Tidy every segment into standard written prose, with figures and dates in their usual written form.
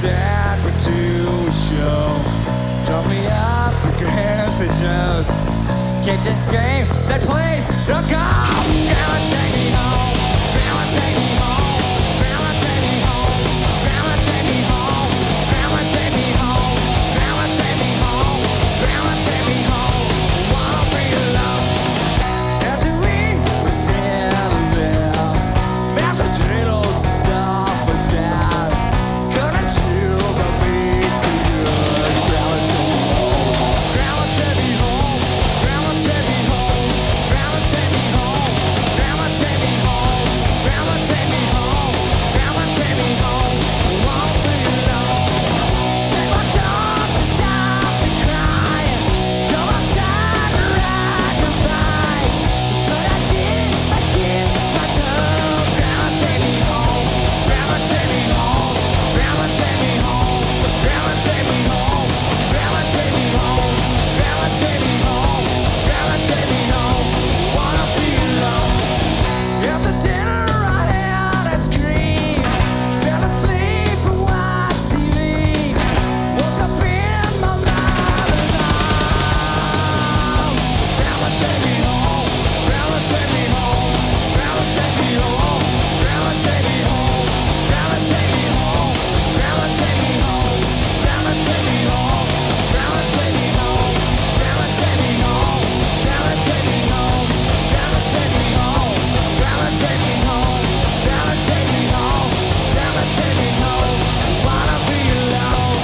that we're to show. Don't be African for just kick this game that plays the call. Grandma, take me home. Grandma, take me home. Grandma, take me home. Grandma, take me home. Grandma, take me home. Grandma, take me home. Grandma, take me home. Wanna bring you love. After we were dead and left, mashed potatoes and stuff like that. Couldn't you but be too good? Grandma, take me home. Grandma, take me home. Grandma, take me home. Grandma, take me home. Grandma, take me home. Grandma, take me home. Grandma, take me home. Won't be alone. Take my dog to stop the crying. Go outside and ride the bike. That's what I did. I kid my dog. Grandma, take me home. Grandma, take me home. Grandma, take me home. Grandma, take me home. Grandma, take me home. Grandma, take me home. Grandma, take me home. Wanna be alone. After dinner I had ice cream. Fell asleep and watched TV. Woke up in my mind alone. Grandma, take me home. Grandma, take me home. Grandma, take me home. Grandma, take me home. Grandma, take me home. Grandma, take me home. Grandma, take me home. Grandma, take me home. Grandma, take me home. Grandma, take me home. Grandma, take me home. Grandma, take me home. Grandma, take me home. Grandma, take me home. Wanna be alone.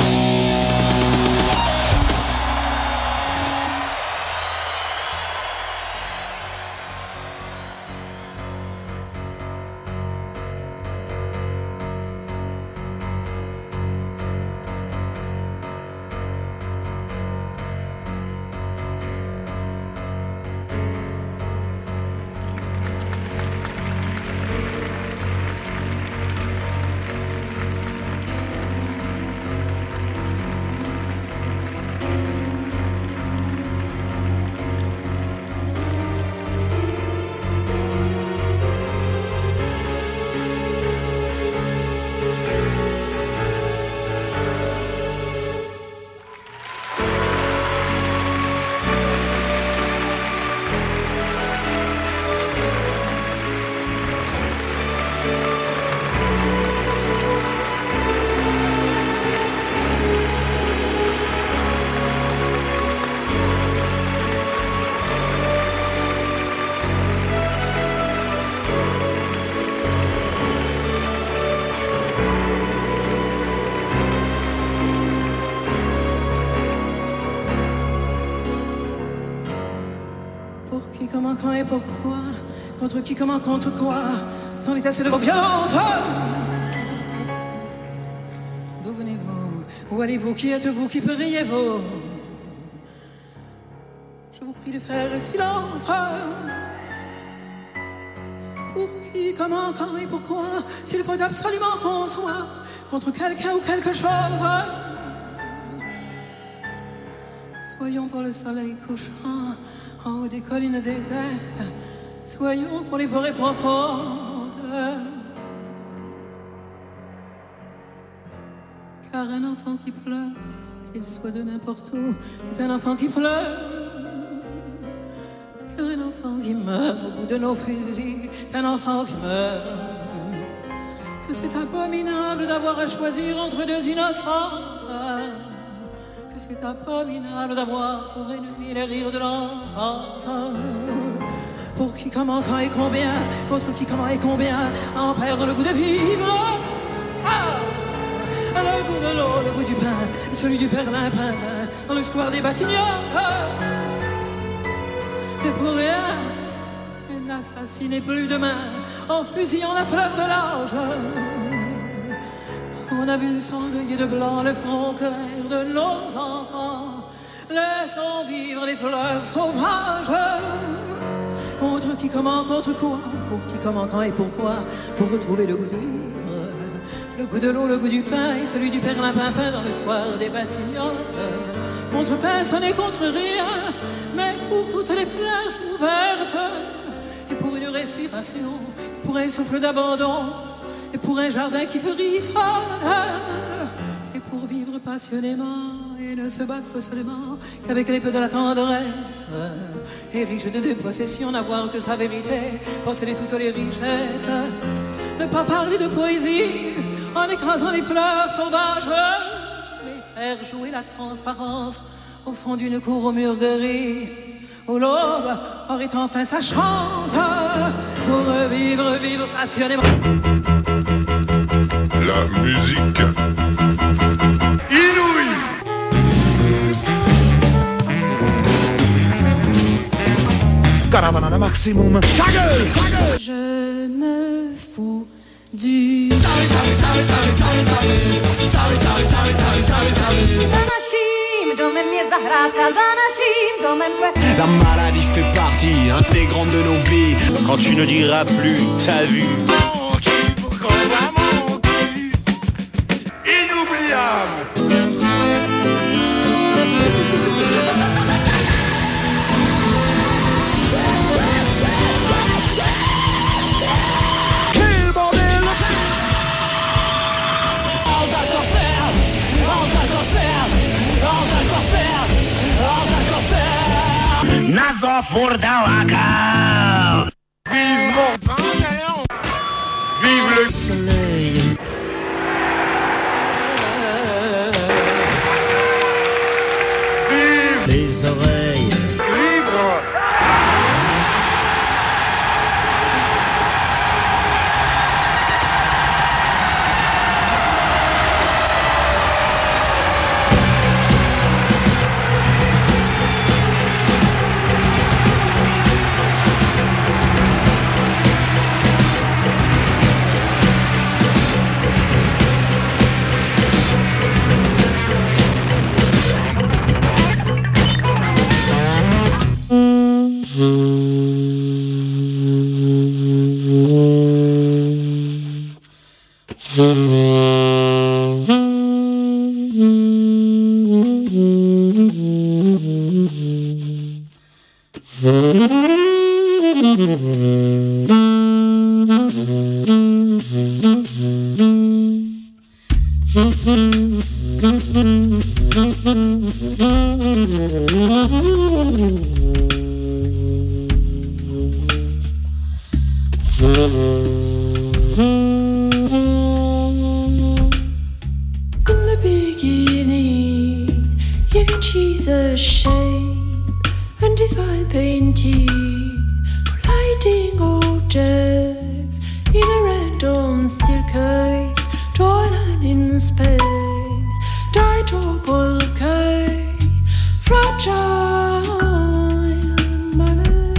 Pour qui, comment, quand et pourquoi? Contre qui, comment, contre quoi? C'en est assez de vos violences. D'où venez-vous? Où allez-vous? Qui êtes-vous? Qui priez-vous? Je vous prie de faire silence. Pour qui, comment, quand et pourquoi? S'il faut absolument qu'on soit contre quelqu'un ou quelque chose. Soyons pour le soleil couchant en haut des collines désertes. Soyons pour les forêts profondes. Car un enfant qui pleure, qu'il soit de n'importe où, est un enfant qui pleure. Car un enfant qui meurt au bout de nos fusils, est un enfant qui meurt. Que c'est abominable d'avoir à choisir entre deux innocences. Que c'est abominable d'avoir pour ennemi les rires de l'enfance. Pour qui, comment, quand et combien? Contre qui, comment et combien? En perdre le goût de vivre. Le goût de l'eau, le goût du pain, celui du perlimpin dans le square des Batignolles. Et pour rien, n'assassinez plus demain en fusillant la fleur de l'âge. On a vu s'endeuiller de blanc le front clair de nos enfants. Laissons vivre les fleurs sauvages. Contre qui, comment, contre quoi? Pour qui, comment, quand et pourquoi? Pour retrouver le goût de vivre, le goût de l'eau, le goût du pain et celui du perlimpinpin dans le soir des Batignolles. Contre personne et contre rien, mais pour toutes les fleurs ouvertes. Et pour une respiration, pour un souffle d'abandon, et pour un jardin qui frissonne. passionnément et ne se battre seulement qu'avec les feux de la tendresse. Et riche de deux possessions, n'avoir que sa vérité, posséder toutes les richesses. Ne pas parler de poésie en écrasant les fleurs sauvages, mais faire jouer la transparence au fond d'une cour aux murs gris, où l'aube aurait enfin sa chance pour vivre passionnément. La musique inouïe. Caravana maximum. Ta gueule, ta gueule. Je me fous du La maladie fait partie intégrante de nos vies. Quand tu ne diras plus ta vue. Inoubliable. Vive mon pantalon. Vive le soleil. Vive Les oreilles. libre. In the beginning, you can choose a shape and define painting, lighting objects in a random staircase, draw a line in space, die double K, fragile magnets.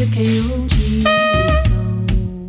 the chaotic zone.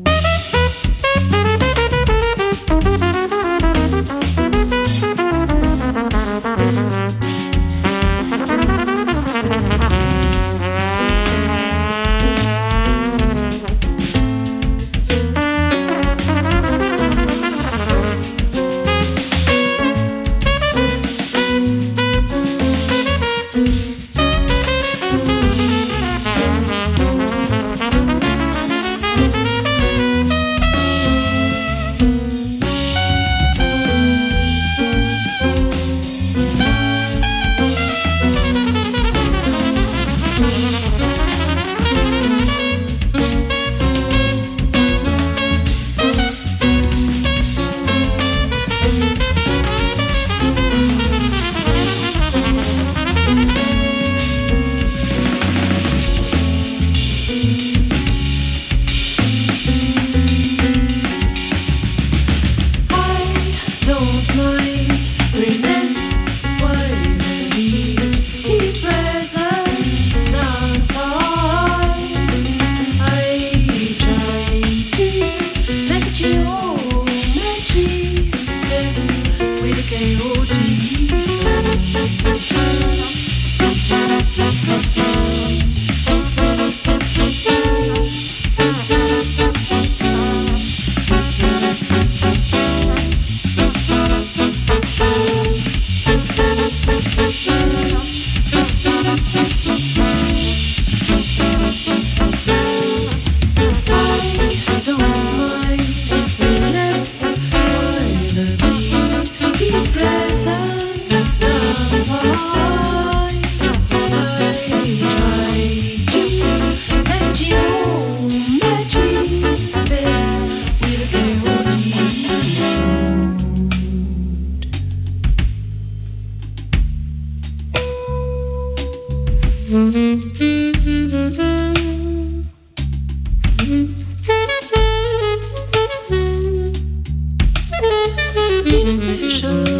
In a special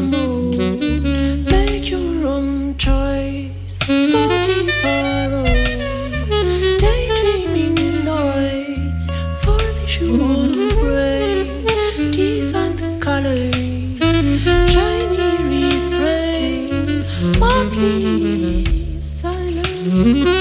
mode, make your own choice. Parties borrowed, daydreaming noise for visual brain. Decent colors, shiny refrain, motley silence.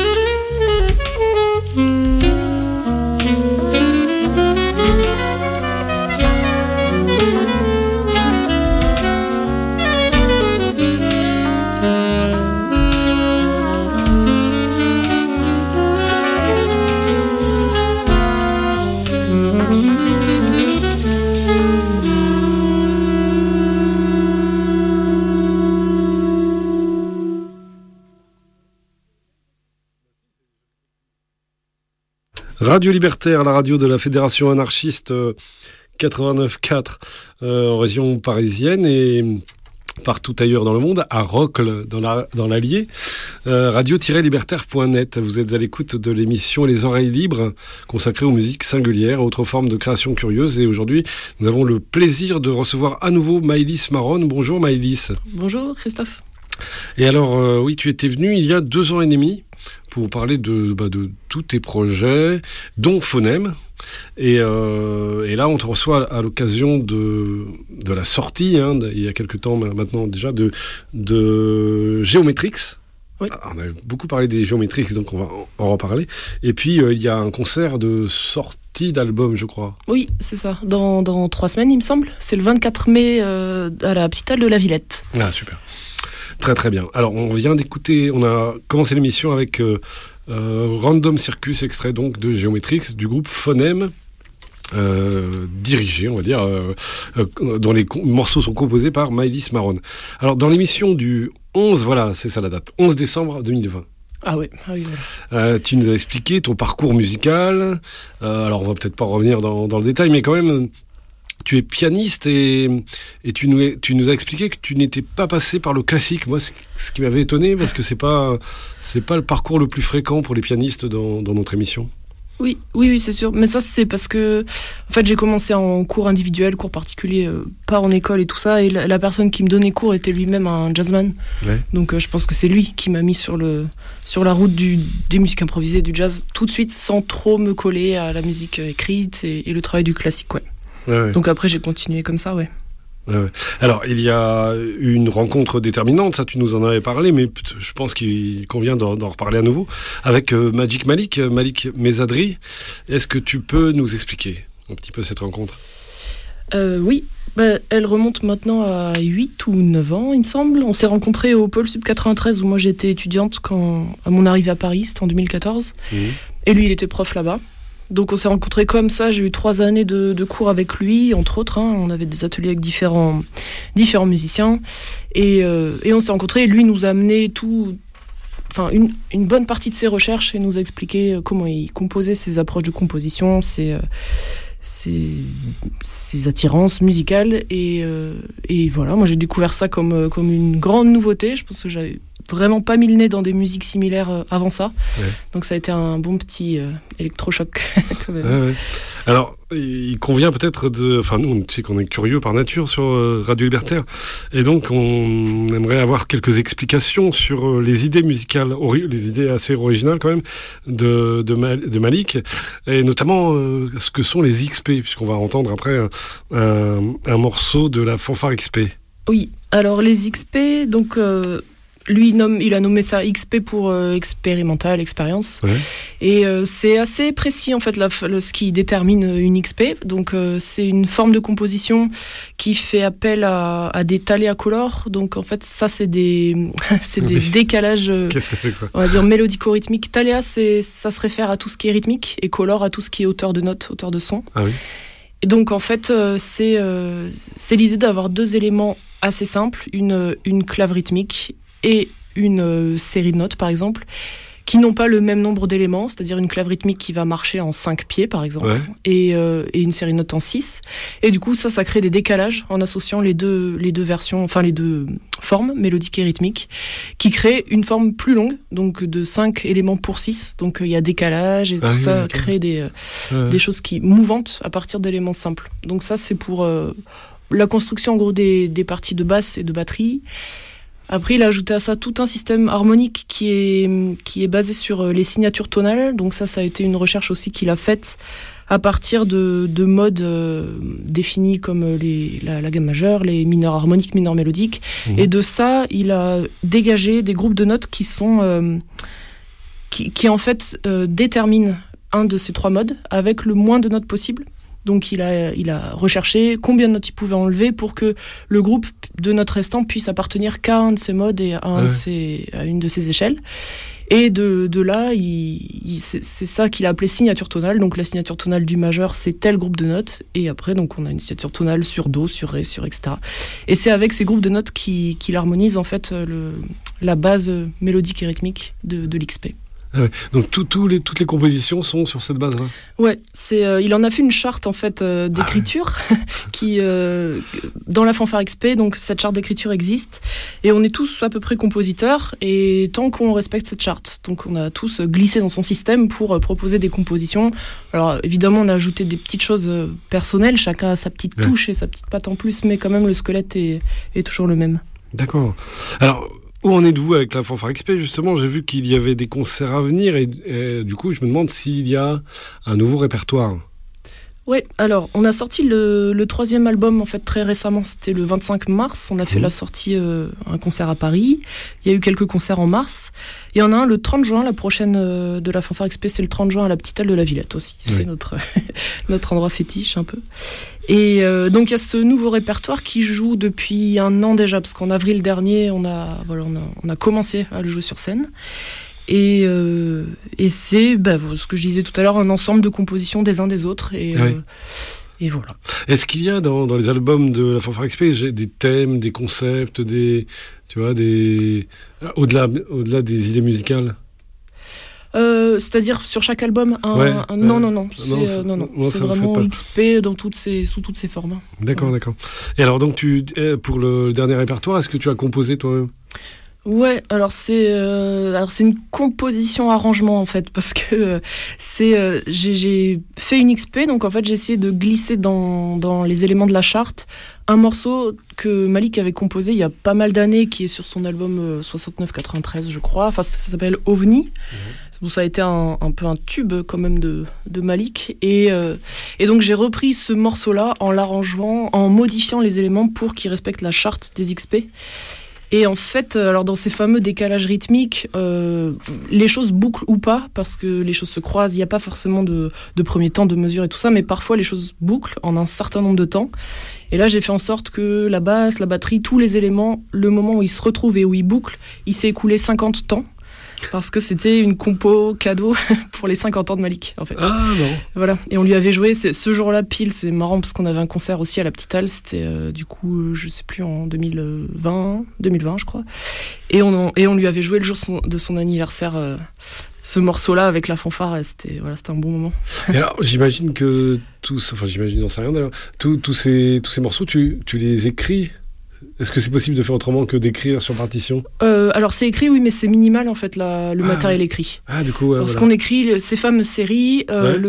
Radio Libertaire, la radio de la Fédération anarchiste 89.4 en région parisienne et partout ailleurs dans le monde, à Rocles, dans l'Allier. Radio-libertaire.net. Vous êtes à l'écoute de l'émission Les Oreilles Libres, consacrée aux musiques singulières, autres formes de création curieuse. Et aujourd'hui, nous avons le plaisir de recevoir à nouveau Maëlys Maronne. Bonjour Maëlys. Bonjour Christophe. Et alors, oui, tu étais venu il y a 2 ans et demi pour parler de tous tes projets, dont Phonème. Et là, on te reçoit à l'occasion de la sortie, il y a quelque temps maintenant déjà, de Géométrix. Oui. On a beaucoup parlé des Géométrix, donc on va en reparler. Et puis, il y a un concert de sortie d'album, je crois. Oui, c'est ça. Dans 3 semaines, il me semble. C'est le 24 mai à la Petite Halle de la Villette. Ah, super. Très très bien. Alors on vient d'écouter, on a commencé l'émission avec Random Circus, extrait donc de Géométrix du groupe Phonème, dirigé, on va dire, dont les morceaux sont composés par Maëlys Maronne. Alors dans l'émission du 11, voilà, c'est ça la date, 11 décembre 2020. Ah oui, voilà. Tu nous as expliqué ton parcours musical. Alors on va peut-être pas revenir dans le détail, mais quand même... Tu es pianiste et tu nous as expliqué que tu n'étais pas passé par le classique. Moi, ce qui m'avait étonné, parce que c'est pas le parcours le plus fréquent pour les pianistes dans notre émission. Oui, c'est sûr. Mais ça, c'est parce que, en fait, j'ai commencé en cours individuel, cours particulier, pas en école et tout ça. Et la personne qui me donnait cours était lui-même un jazzman. Ouais. Donc, je pense que c'est lui qui m'a mis sur la route des musiques improvisées, du jazz, tout de suite, sans trop me coller à la musique écrite et le travail du classique, ouais. Ouais. Donc après, j'ai continué comme ça, ouais. Ouais. Alors, il y a une rencontre déterminante, ça tu nous en avais parlé, mais je pense qu'il convient d'en reparler à nouveau, avec Malik Mezzadri. Est-ce que tu peux nous expliquer un petit peu cette rencontre ? Oui, elle remonte maintenant à 8 ou 9 ans, il me semble. On s'est rencontrés au Pôle Sub 93, où moi j'étais étudiante à mon arrivée à Paris, c'était en 2014. Et lui, il était prof là-bas. Donc on s'est rencontrés comme ça, j'ai eu 3 années de cours avec lui, entre autres, hein. On avait des ateliers avec différents musiciens, et on s'est rencontrés, et lui nous a amené une bonne partie de ses recherches, et nous a expliqué comment il composait, ses approches de composition, ses attirances musicales, et voilà, moi j'ai découvert ça comme une grande nouveauté. Je pense que j'avais vraiment pas mis le nez dans des musiques similaires avant ça. Ouais. Donc ça a été un bon petit électrochoc quand même. Ouais. Alors, il convient peut-être nous, on sait qu'on est curieux par nature sur Radio Libertaire, et donc on aimerait avoir quelques explications sur les idées musicales, les idées assez originales quand même de Malik, et notamment ce que sont les XP, puisqu'on va entendre après un morceau de la fanfare XP. Oui, alors les XP, donc... Lui, il a nommé ça XP pour expérimental, expérience. Ouais. Et c'est assez précis, en fait, ce qui détermine une XP. Donc, c'est une forme de composition qui fait appel à des taléas colores. Donc, en fait, ça, c'est des décalages, qu'est-ce que c'est que ça ? On va dire mélodico-rythmiques. Taléa, ça se réfère à tout ce qui est rythmique, et colore à tout ce qui est hauteur de notes, hauteur de son. Ah oui. Et donc, en fait, c'est l'idée d'avoir 2 éléments assez simples, une clave rythmique et une série de notes, par exemple, qui n'ont pas le même nombre d'éléments, c'est-à-dire une clave rythmique qui va marcher en 5 pieds, par exemple, ouais. et une série de notes en 6. Et du coup, ça crée des décalages en associant les deux versions, enfin les deux formes, mélodiques et rythmiques, qui créent une forme plus longue, donc de 5 éléments pour 6. Donc il y a décalage, et tout ça crée des choses mouvantes à partir d'éléments simples. Donc ça, c'est pour la construction, en gros, des parties de basse et de batterie. Après, il a ajouté à ça tout un système harmonique qui est basé sur les signatures tonales. Donc ça a été une recherche aussi qu'il a faite à partir de modes définis comme la gamme majeure, les mineurs harmoniques, mineurs mélodiques. Et de ça, il a dégagé des groupes de notes qui sont qui en fait déterminent un de ces 3 modes avec le moins de notes possible. Donc il a recherché combien de notes il pouvait enlever pour que le groupe de notes restant puisse appartenir qu'à un de ces modes et à une de ces échelles. Et de là, c'est ça qu'il a appelé signature tonale. Donc la signature tonale du majeur, c'est tel groupe de notes. Et après, donc on a une signature tonale sur Do, sur Ré, sur etc. Et c'est avec ces groupes de notes qu'il harmonise en fait la base mélodique et rythmique de l'XP. Ah ouais. Donc toutes les compositions sont sur cette base-là. Ouais, il en a fait une charte en fait d'écriture qui dans la fanfare XP. Donc cette charte d'écriture existe et on est tous à peu près compositeurs et tant qu'on respecte cette charte, donc on a tous glissé dans son système pour proposer des compositions. Alors évidemment on a ajouté des petites choses personnelles, chacun a sa petite touche et sa petite patte en plus, mais quand même le squelette est toujours le même. D'accord. Alors où en êtes-vous avec la fanfare XP ? Justement, j'ai vu qu'il y avait des concerts à venir et du coup, je me demande s'il y a un nouveau répertoire. Ouais, alors on a sorti le 3e album en fait très récemment, c'était le 25 mars, on a fait la sortie, un concert à Paris, il y a eu quelques concerts en mars, il y en a un le 30 juin, la prochaine de la fanfare XP, c'est le 30 juin à la Petite Halle de la Villette aussi, c'est notre endroit fétiche un peu. Et donc il y a ce nouveau répertoire qui joue depuis 1 an déjà, parce qu'en avril dernier on a commencé à le jouer sur scène. Et c'est ce que je disais tout à l'heure, un ensemble de compositions des uns des autres et voilà. Est-ce qu'il y a dans les albums de la fanfare XP des thèmes, des concepts, au-delà des idées musicales? C'est-à-dire sur chaque album non, c'est vraiment XP sous toutes ses formes. D'accord. Et alors donc pour le dernier répertoire, est-ce que tu as composé toi-même? Ouais, alors c'est une composition arrangement en fait, parce que j'ai fait une XP, donc en fait j'ai essayé de glisser dans les éléments de la charte un morceau que Malik avait composé il y a pas mal d'années, qui est sur son album 69-93 je crois, enfin ça s'appelle OVNI. Bon, ça a été un peu un tube quand même de Malik, et donc j'ai repris ce morceau-là en l'arrangeant, en modifiant les éléments pour qu'il respecte la charte des XP. Et en fait, alors dans ces fameux décalages rythmiques, les choses bouclent ou pas, parce que les choses se croisent, il n'y a pas forcément de premier temps, de mesure et tout ça, mais parfois les choses bouclent en un certain nombre de temps. Et là, j'ai fait en sorte que la basse, la batterie, tous les éléments, le moment où ils se retrouvent et où ils bouclent, il s'est écoulé 50 temps. Parce que c'était une compo cadeau pour les 50 ans de Malik, en fait. Ah non. Voilà. Et on lui avait joué ce jour-là pile. C'est marrant parce qu'on avait un concert aussi à la Petite Halle. C'était du coup, je sais plus, en 2020, je crois. Et on lui avait joué le jour de son anniversaire. Ce morceau-là avec la fanfare, c'était un bon moment. Et alors, j'imagine que j'imagine, j'en sais rien d'ailleurs. Tous ces morceaux, tu les écris. Est-ce que c'est possible de faire autrement que d'écrire sur partition ? Alors c'est écrit, oui, mais c'est minimal en fait le matériel écrit. Ah, du coup, parce qu'on écrit ces fameuses séries,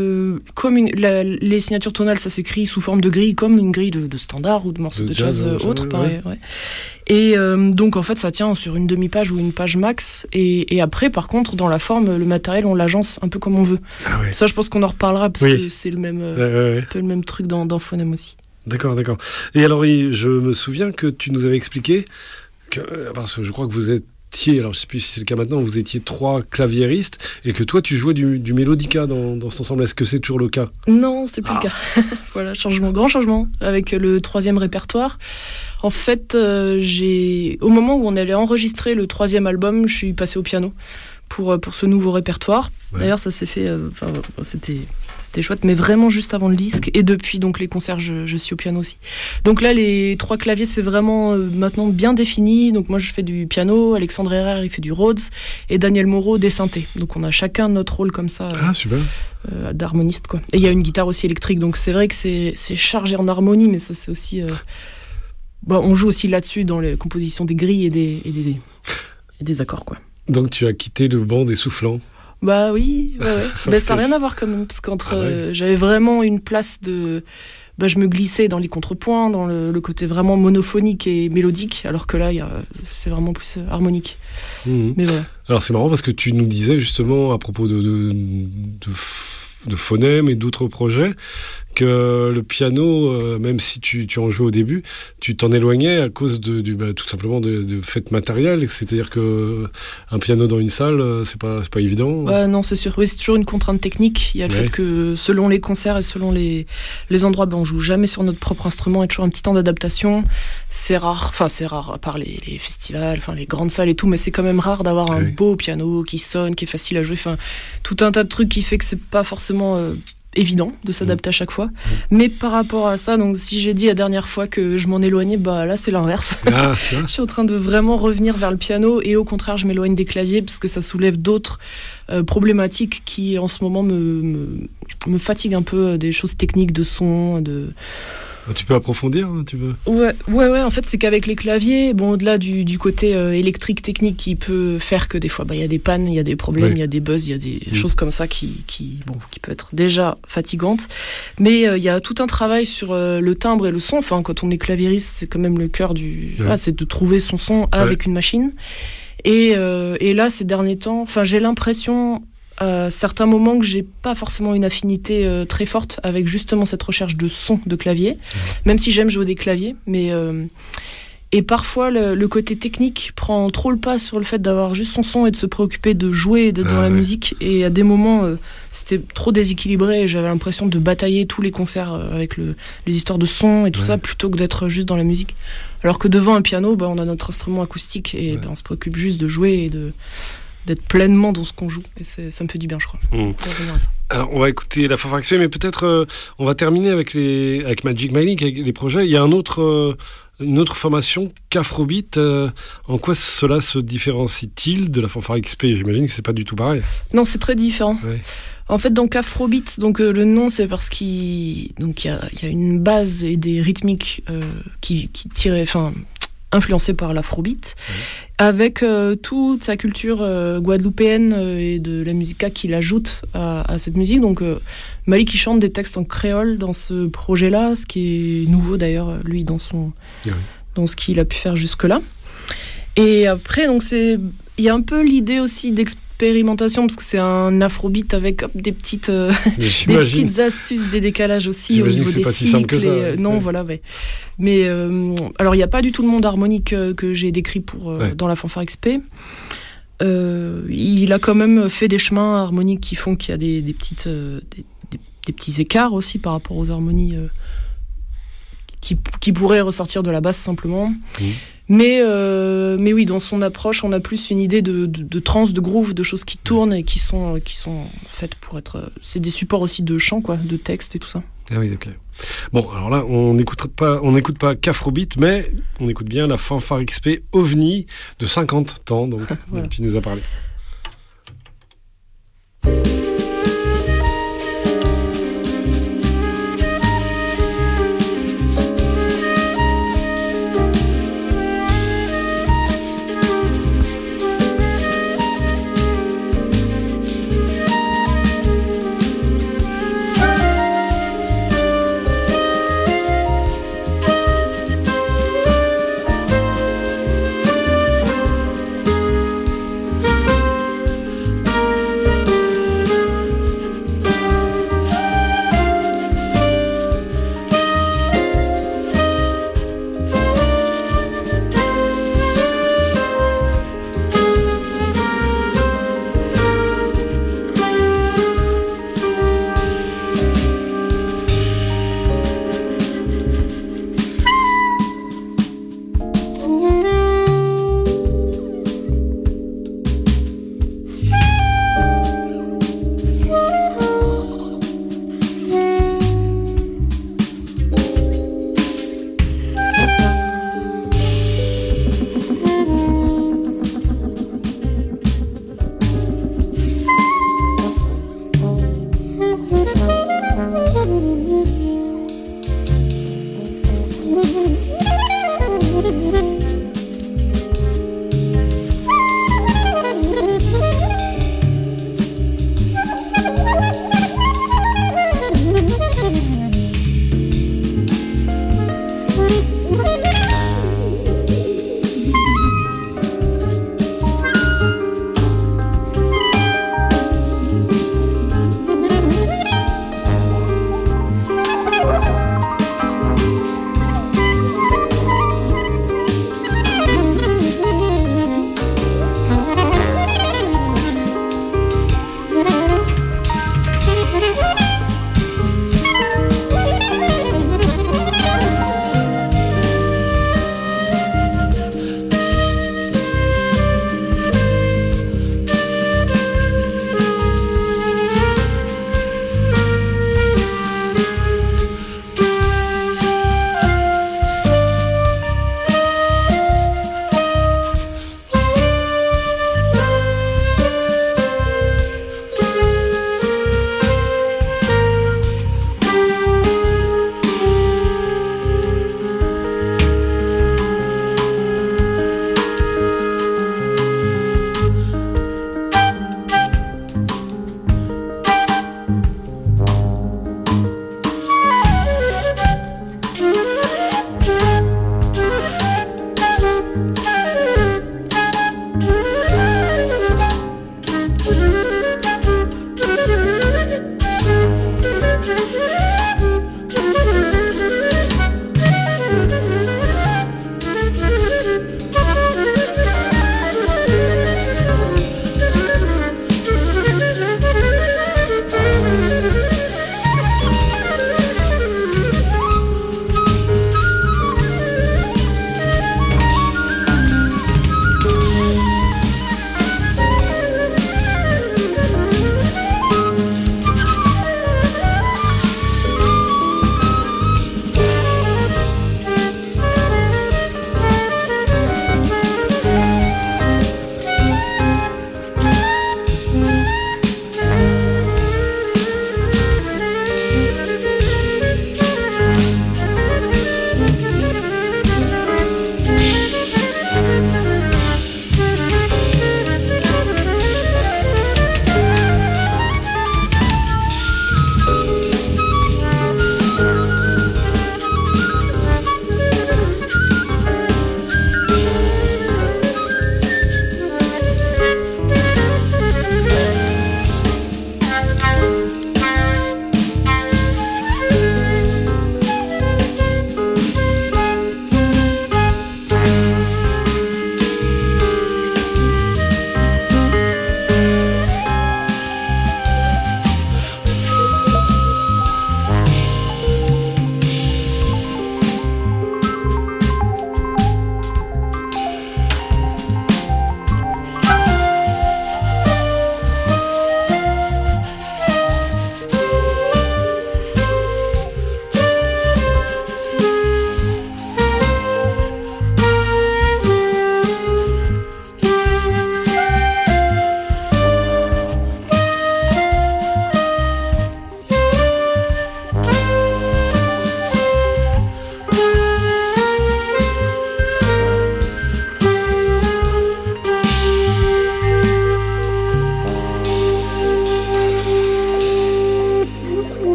les signatures tonales, ça s'écrit sous forme de grille, comme une grille de standard ou de morceaux de jazz autres, pareil. Ouais. Et donc en fait ça tient sur une demi-page ou une page max, et après par contre dans la forme, le matériel on l'agence un peu comme on veut. Ah ouais. Ça je pense qu'on en reparlera parce que c'est le même, un peu le même truc dans Phonème aussi. D'accord. Et alors, je me souviens que tu nous avais expliqué que, parce que je crois que vous étiez, alors je ne sais plus si c'est le cas maintenant, vous étiez 3 claviéristes et que toi tu jouais du mélodica dans cet ensemble. Est-ce que c'est toujours le cas ? Non, c'est plus le cas. Voilà, grand changement avec le 3e répertoire. En fait, au moment où on allait enregistrer le 3e album, je suis passée au piano pour ce nouveau répertoire. Ouais. D'ailleurs, ça s'est fait... C'était chouette, mais vraiment juste avant le disque. Et depuis donc les concerts, je suis au piano aussi. Donc là, les 3 claviers, c'est vraiment maintenant bien défini. Donc moi, je fais du piano, Alexandre Herrère, il fait du Rhodes, et Daniel Moreau, des synthés. Donc on a chacun notre rôle comme ça. Ah, super. D'harmoniste, quoi. Et il y a une guitare aussi électrique. Donc c'est vrai que c'est chargé en harmonie, mais ça, c'est aussi... on joue aussi là-dessus dans les compositions des grilles et des accords, quoi. Donc tu as quitté le banc des soufflants. Bah oui, ouais. Ça n'a rien à voir quand même, parce qu'entre j'avais vraiment une place de... je me glissais dans les contrepoints, dans le côté vraiment monophonique et mélodique, alors que là, c'est vraiment plus harmonique. Mmh. Mais voilà. Alors c'est marrant parce que tu nous disais justement à propos de Phonème et d'autres projets, que le piano, même si tu en jouais au début, tu t'en éloignais à cause tout simplement de fait matériel, c'est-à-dire que un piano dans une salle, c'est pas évident. Non, c'est sûr. Oui, c'est toujours une contrainte technique. Il y a le fait que selon les concerts et selon les endroits, on joue jamais sur notre propre instrument. Il y a toujours un petit temps d'adaptation. C'est rare. Enfin, c'est rare à part les festivals, les grandes salles et tout, mais c'est quand même rare d'avoir un beau piano qui sonne, qui est facile à jouer. Enfin, tout un tas de trucs qui fait que c'est pas forcément évident de s'adapter à chaque fois. Mais par rapport à ça, donc si j'ai dit la dernière fois que je m'en éloignais, là c'est l'inverse. Je suis en train de vraiment revenir vers le piano, et au contraire je m'éloigne des claviers parce que ça soulève d'autres problématiques qui en ce moment me fatiguent un peu, des choses techniques de son, Tu peux approfondir, tu veux ? Ouais, en fait, c'est qu'avec les claviers, au-delà du côté électrique technique qui peut faire que des fois, il y a des pannes, il y a des problèmes, il y a des buzz, il y a des choses comme ça qui peut être déjà fatigantes. Mais il y a tout un travail sur le timbre et le son. Enfin, quand on est claviériste, c'est quand même le cœur c'est de trouver son son avec une machine. Et là, ces derniers temps, j'ai l'impression... à certains moments que j'ai pas forcément une affinité très forte avec justement cette recherche de son de clavier, même si j'aime jouer des claviers, mais et parfois le côté technique prend trop le pas sur le fait d'avoir juste son son et de se préoccuper de jouer dans la musique, et à des moments c'était trop déséquilibré et j'avais l'impression de batailler tous les concerts avec les histoires de son et tout ça, plutôt que d'être juste dans la musique, alors que devant un piano on a notre instrument acoustique et on se préoccupe juste de jouer et d'être pleinement dans ce qu'on joue, et ça me fait du bien, je crois. Alors on va écouter la fanfare XP, mais peut-être on va terminer avec Magic Malik, avec les projets. Il y a une autre formation, qu'Afrobeat. En quoi cela se différencie-t-il de la fanfare XP ? J'imagine que c'est pas du tout pareil. Non, c'est très différent. En fait, donc Afrobeat, le nom c'est parce qu'il y a une base et des rythmiques qui tiraient, influencé par l'afrobeat, avec toute sa culture guadeloupéenne et de la musica qu'il ajoute à cette musique. Donc Malik qui chante des textes en créole dans ce projet-là, ce qui est nouveau d'ailleurs, lui, dans ce qu'il a pu faire jusque-là. Et après, donc il y a un peu l'idée aussi d'expérimentation, parce que c'est un afrobeat avec des petites astuces, des décalages aussi au niveau des cycles. Non, voilà. Mais alors, il n'y a pas du tout le monde harmonique que j'ai décrit dans la Fanfare XP. Il a quand même fait des chemins harmoniques qui font qu'il y a des petits écarts aussi par rapport aux harmonies qui pourraient ressortir de la basse simplement. Mais oui, dans son approche, on a plus une idée de trance, de groove, de choses qui tournent et qui sont faites pour être... C'est des supports aussi de chant, quoi, de texte et tout ça. Ah oui, ok. Bon, alors là, on n'écoute pas qu'Afrobeat, mais on écoute bien la Fanfare XP OVNI de 50 ans, donc voilà. Tu nous as parlé.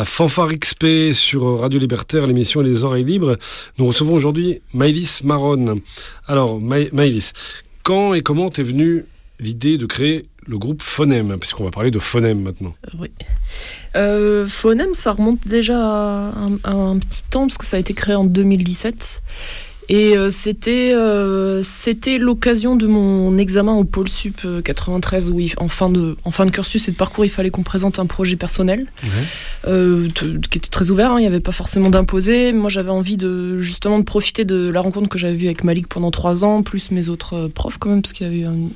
la Fanfare XP sur Radio Libertaire, l'émission Les Oreilles Libres. Nous recevons aujourd'hui Maëlys Maronne. Alors, Maëlys, quand et comment t'es venue l'idée de créer le groupe Phonème, puisqu'on va parler de Phonème maintenant? Oui. Phonème, ça remonte déjà à un petit temps, parce que ça a été créé en 2017. Et c'était l'occasion de mon examen au Pôle Sup 93, où en fin de cursus et de parcours, il fallait qu'on présente un projet personnel, qui était très ouvert, hein, il n'y avait pas forcément d'imposer. Moi, j'avais envie de profiter de la rencontre que j'avais vue avec Malik pendant 3 ans, plus mes autres profs quand même, parce qu'il y avait eu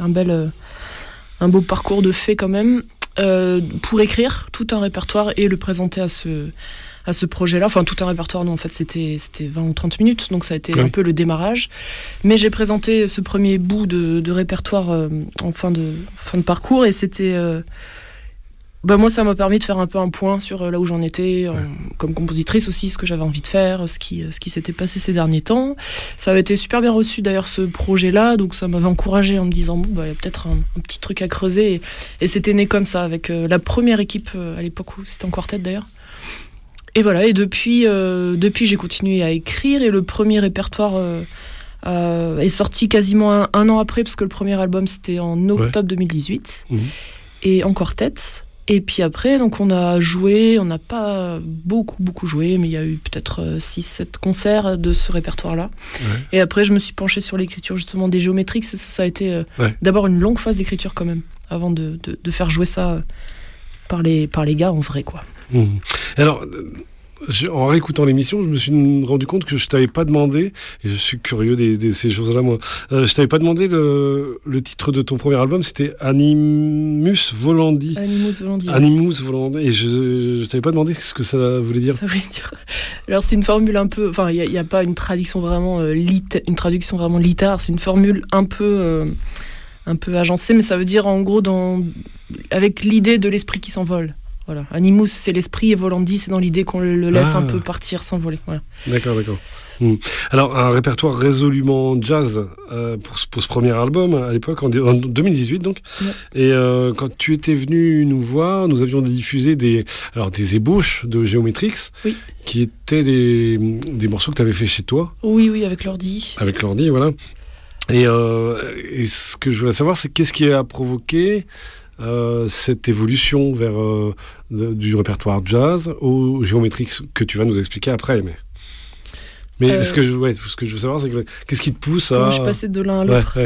un beau parcours de fait quand même, pour écrire tout un répertoire et le présenter à ce projet-là. Enfin, tout un répertoire, non, en fait, c'était 20 ou 30 minutes, donc ça a été un peu le démarrage. Mais j'ai présenté ce premier bout de répertoire en fin de parcours, et c'était... moi, ça m'a permis de faire un peu un point sur là où j'en étais, comme compositrice aussi, ce que j'avais envie de faire, ce qui s'était passé ces derniers temps. Ça avait été super bien reçu, d'ailleurs, ce projet-là, donc ça m'avait encouragée en me disant, il y a peut-être un petit truc à creuser. Et c'était né comme ça, avec la première équipe, à l'époque où c'était en quartet, d'ailleurs. Et voilà, et depuis j'ai continué à écrire, et le premier répertoire est sorti quasiment un an après, parce que le premier album c'était en octobre 2018, et en quartet. Et puis après, donc on a joué, on n'a pas beaucoup joué, mais il y a eu peut-être 6-7 concerts de ce répertoire-là. Et après, je me suis penchée sur l'écriture justement des géométriques, ça a été d'abord une longue phase d'écriture quand même, avant de faire jouer ça par les gars en vrai, quoi. Alors, en réécoutant l'émission, je me suis rendu compte que je t'avais pas demandé, et je suis curieux de ces choses-là, moi. Je t'avais pas demandé le titre de ton premier album, c'était Animus Volandi. Animus Volandi. Et je t'avais pas demandé ce que ça voulait dire. Ça voulait dire. Alors c'est une formule un peu, enfin il y a pas une traduction vraiment littéraire. C'est une formule un peu agencée, mais ça veut dire en gros avec l'idée de l'esprit qui s'envole. Voilà. Animus, c'est l'esprit, et Volandi, c'est dans l'idée qu'on le laisse un peu partir, s'envoler. Voilà. D'accord. Alors, un répertoire résolument jazz pour ce premier album, à l'époque, en 2018 donc. Et quand tu étais venu nous voir, nous avions diffusé des ébauches de Geometrix, qui étaient des morceaux que tu avais fait chez toi. Oui, avec l'ordi. Avec l'ordi, voilà. Et ce que je voulais savoir, c'est qu'est-ce qui a provoqué cette évolution vers du répertoire jazz au Geometrix, que tu vas nous expliquer après, mais ce que je veux savoir, c'est qu'est-ce qui te pousse à... Comment je suis passée de l'un à l'autre.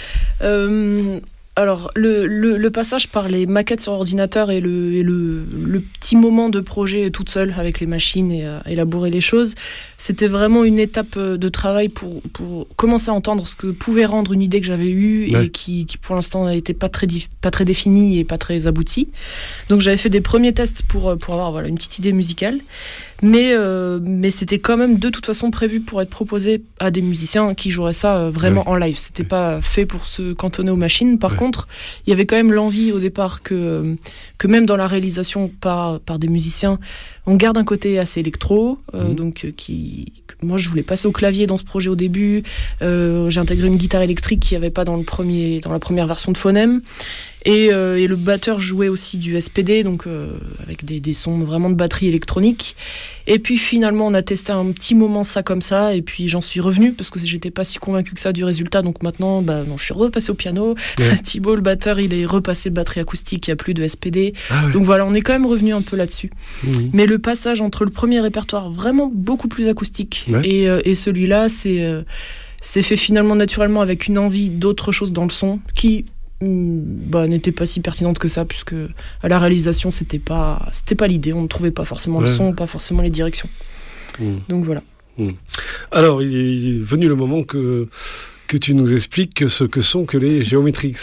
Alors, le passage par les maquettes sur ordinateur et le petit moment de projet toute seule avec les machines et élaborer les choses, c'était vraiment une étape de travail pour commencer à entendre ce que pouvait rendre une idée que j'avais eue et qui pour l'instant n'était pas très définie et pas très aboutie. Donc j'avais fait des premiers tests pour avoir une petite idée musicale. Mais c'était quand même de toute façon prévu pour être proposé à des musiciens qui joueraient ça vraiment en live. C'était pas fait pour se cantonner aux machines. Par contre, il y avait quand même l'envie au départ que même dans la réalisation par des musiciens, on garde un côté assez électro. Moi, je voulais passer au clavier dans ce projet au début. J'ai intégré une guitare électrique qu'il n'y avait pas dans la première version de Phonème. Et le batteur jouait aussi du SPD, donc avec des sons vraiment de batterie électronique. Et puis finalement, on a testé un petit moment ça comme ça, et puis j'en suis revenue parce que j'étais pas si convaincue que ça du résultat. Donc maintenant, je suis repassée au piano. Thibaut, le batteur, il est repassé batterie acoustique, il n'y a plus de SPD. Donc voilà, on est quand même revenu un peu là-dessus. Mais le passage entre le premier répertoire vraiment beaucoup plus acoustique et celui-là, c'est fait finalement naturellement avec une envie d'autre chose dans le son qui n'était pas si pertinente que ça, puisque à la réalisation c'était pas l'idée, on ne trouvait pas forcément le son, pas forcément les directions. Donc voilà. Alors il est venu le moment que tu nous expliques ce que sont que les Geometrix.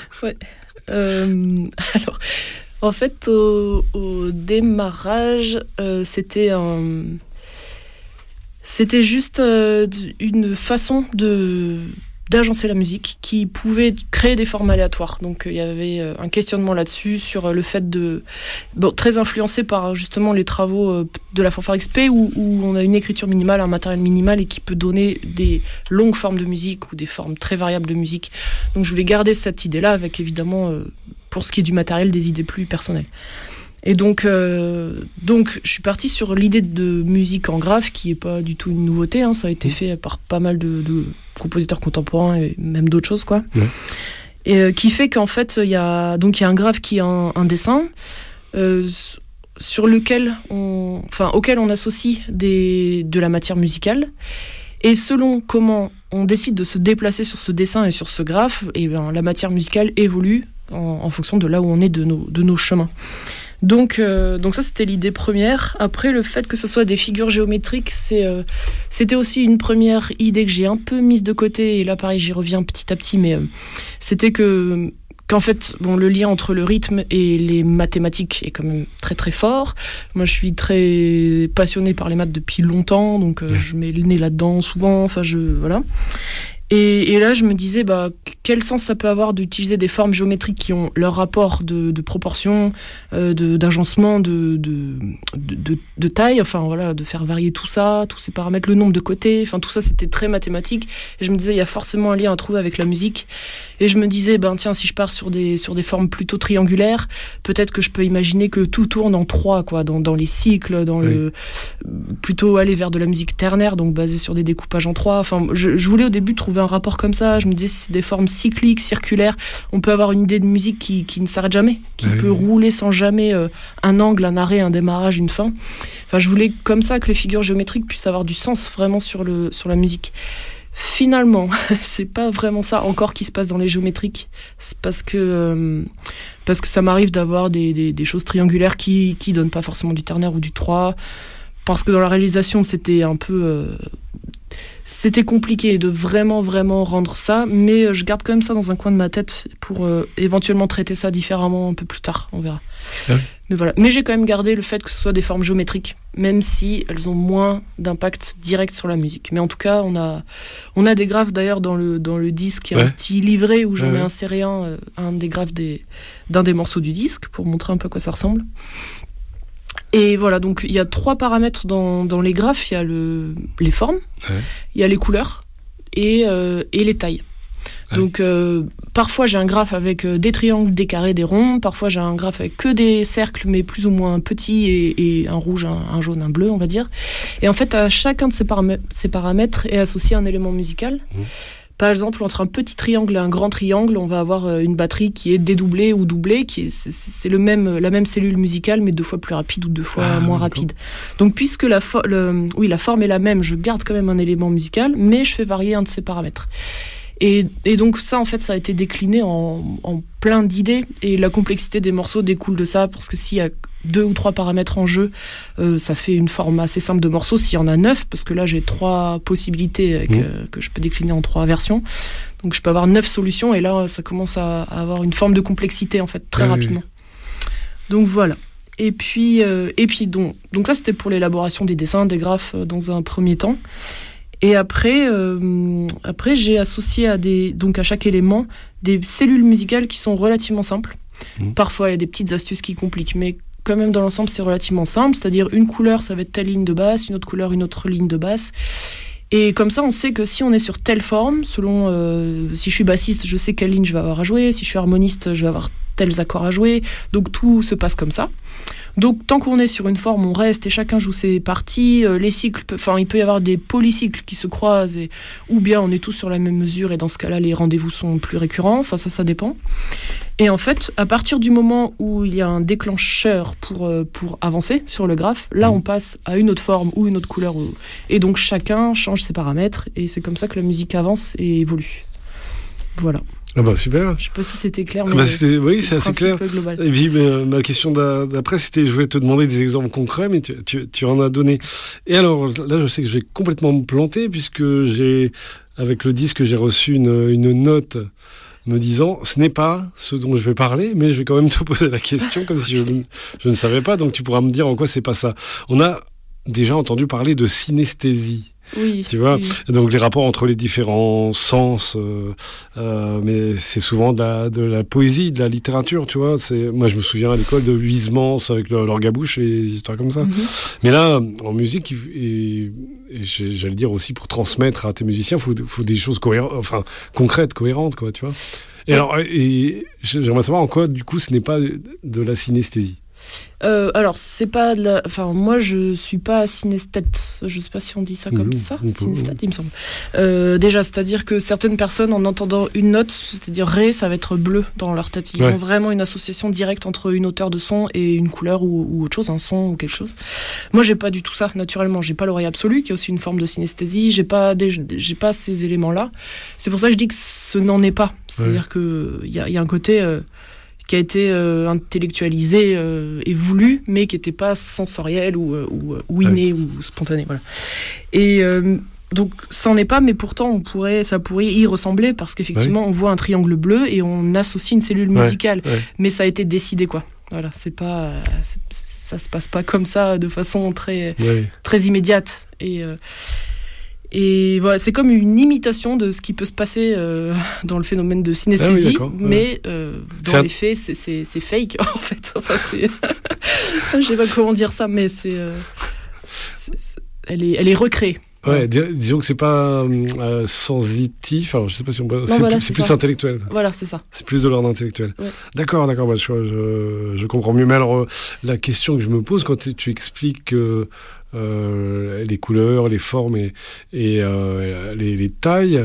Alors en fait au démarrage c'était juste une façon d'agencer la musique qui pouvait créer des formes aléatoires. Donc il y avait un questionnement là-dessus sur le fait très influencé par justement les travaux de la Fanfare XP où on a une écriture minimale, un matériel minimal et qui peut donner des longues formes de musique ou des formes très variables de musique. Donc je voulais garder cette idée-là avec évidemment pour ce qui est du matériel des idées plus personnelles. Et donc, je suis partie sur l'idée de musique en graphe, qui n'est pas du tout une nouveauté. Hein, ça a été fait par pas mal de compositeurs contemporains et même d'autres choses, quoi. Ouais. Et qui fait qu'en fait, il y a un graphe qui est un dessin sur lequel auquel on associe de la matière musicale. Et selon comment on décide de se déplacer sur ce dessin et sur ce graphe, et bien, la matière musicale évolue en fonction de là où on est de nos chemins. Donc ça, c'était l'idée première. Après, le fait que ce soit des figures géométriques, c'était aussi une première idée que j'ai un peu mise de côté. Et là, pareil, j'y reviens petit à petit, mais c'était qu'en fait, le lien entre le rythme et les mathématiques est quand même très très fort. Moi, je suis très passionnée par les maths depuis longtemps, donc je mets le nez là-dedans souvent. Enfin, voilà. Et là, je me disais, quel sens ça peut avoir d'utiliser des formes géométriques qui ont leur rapport de proportion, d'agencement, de taille, enfin voilà, de faire varier tout ça, tous ces paramètres, le nombre de côtés, enfin tout ça, c'était très mathématique. Et je me disais, il y a forcément un lien à trouver avec la musique. Et je me disais, tiens, si je pars sur des formes plutôt triangulaires, peut-être que je peux imaginer que tout tourne en 3, quoi, dans les cycles, plutôt aller vers de la musique ternaire, donc basée sur des découpages en 3. Enfin, je voulais au début trouver un rapport comme ça. Je me disais, si c'est des formes cycliques, circulaires, on peut avoir une idée de musique qui ne s'arrête jamais, qui peut rouler sans jamais un angle, un arrêt, un démarrage, une fin. Enfin, je voulais comme ça que les figures géométriques puissent avoir du sens vraiment sur la musique. Finalement, c'est pas vraiment ça encore qui se passe dans les géométriques. C'est parce que ça m'arrive d'avoir des choses triangulaires qui donnent pas forcément du ternaire ou du 3. Parce que dans la réalisation, c'était un peu... c'était compliqué de vraiment, vraiment rendre ça, mais je garde quand même ça dans un coin de ma tête pour éventuellement traiter ça différemment un peu plus tard, on verra. Mais voilà. Mais j'ai quand même gardé le fait que ce soit des formes géométriques, même si elles ont moins d'impact direct sur la musique. Mais en tout cas, on a des graphes d'ailleurs dans le disque, il y a un petit livret où j'en ai inséré un des graphes d'un des morceaux du disque pour montrer un peu à quoi ça ressemble. Et voilà, donc il y a 3 paramètres dans les graphes. Il y a les formes, il y a les couleurs et les tailles. Donc parfois j'ai un graphe avec des triangles, des carrés, des ronds. Parfois j'ai un graphe avec que des cercles, mais plus ou moins petits, et un rouge, un jaune, un bleu, on va dire. Et en fait, à chacun de ces paramètres est associé un élément musical. Par exemple, entre un petit triangle et un grand triangle, on va avoir une batterie qui est dédoublée ou doublée, c'est la même cellule musicale, mais 2 fois plus rapide ou 2 fois moins rapide. Donc, puisque la forme est la même, je garde quand même un élément musical, mais je fais varier un de ces paramètres. Et donc ça, en fait, ça a été décliné en plein d'idées, et la complexité des morceaux découle de ça, parce que s'il y a 2 ou 3 paramètres en jeu, ça fait une forme assez simple de morceau. S'il y en a 9, parce que là j'ai 3 possibilités que je peux décliner en 3 versions, donc je peux avoir 9 solutions, et là ça commence à avoir une forme de complexité en fait très rapidement. Donc voilà. Et puis donc ça, c'était pour l'élaboration des dessins, des graphes dans un premier temps. Et après j'ai associé à chaque élément des cellules musicales qui sont relativement simples. Parfois il y a des petites astuces qui compliquent, mais quand même dans l'ensemble c'est relativement simple, c'est-à-dire une couleur ça va être telle ligne de basse, une autre couleur une autre ligne de basse, et comme ça on sait que si on est sur telle forme, selon si je suis bassiste je sais quelle ligne je vais avoir à jouer, si je suis harmoniste je vais avoir tels accords à jouer, donc tout se passe comme ça. Donc tant qu'on est sur une forme, on reste et chacun joue ses parties. Les cycles, il peut y avoir des polycycles qui se croisent, ou bien on est tous sur la même mesure, et dans ce cas-là les rendez-vous sont plus récurrents. Enfin ça dépend. Et en fait, à partir du moment où il y a un déclencheur pour avancer sur le graphe, là on passe à une autre forme ou une autre couleur, et donc chacun change ses paramètres, et c'est comme ça que la musique avance et évolue. Voilà. Ah bah super. Je sais pas si c'était clair, mais oui, c'est assez clair. Global. Et puis ma question d'après, c'était, je voulais te demander des exemples concrets, mais tu en as donné. Et alors là, je sais que je vais complètement me planter, puisque avec le disque, j'ai reçu une note me disant, ce n'est pas ce dont je vais parler, mais je vais quand même te poser la question comme si je ne savais pas, donc tu pourras me dire en quoi c'est pas ça. On a déjà entendu parler de synesthésie. Oui, tu vois, oui. Donc les rapports entre les différents sens, mais c'est souvent de la poésie, de la littérature, tu vois. Moi, je me souviens à l'école de Huysmans avec l'orgabouche et des histoires comme ça. Mais là, en musique, et j'allais dire aussi pour transmettre à tes musiciens, faut des choses concrètes, cohérentes, quoi, tu vois. Et alors, j'aimerais savoir en quoi, du coup, ce n'est pas de la synesthésie. Alors, c'est pas de la... Enfin, moi, je suis pas synesthète. Je sais pas si on dit ça comme ça. Synesthète, il me semble. Déjà, c'est-à-dire que certaines personnes, en entendant une note, c'est-à-dire ré, ça va être bleu dans leur tête. Ils ont vraiment une association directe entre une hauteur de son et une couleur ou autre chose, un son ou quelque chose. Moi, j'ai pas du tout ça, naturellement. J'ai pas l'oreille absolue, qui est aussi une forme de synesthésie. J'ai pas ces éléments-là. C'est pour ça que je dis que ce n'en est pas. C'est-à-dire que il y a un côté... qui a été intellectualisé et voulu, mais qui n'était pas sensoriel ou inné ou spontané. Voilà. Et donc, ça n'en est pas, mais pourtant, ça pourrait y ressembler, parce qu'effectivement, on voit un triangle bleu et on associe une cellule musicale. Mais ça a été décidé, quoi. Voilà, ça se passe pas comme ça, de façon très immédiate. Et voilà, c'est comme une imitation de ce qui peut se passer dans le phénomène de synesthésie, mais dans les faits, c'est fake en fait. Enfin, je sais pas comment dire ça, mais elle est recréée. Ouais, disons que c'est pas sensitif. Alors, je sais pas si on peut. C'est plus intellectuel. Voilà, c'est ça. C'est plus de l'ordre intellectuel. Ouais. D'accord. Bah, je comprends mieux. Mais alors, la question que je me pose quand tu expliques les couleurs, les formes et les tailles,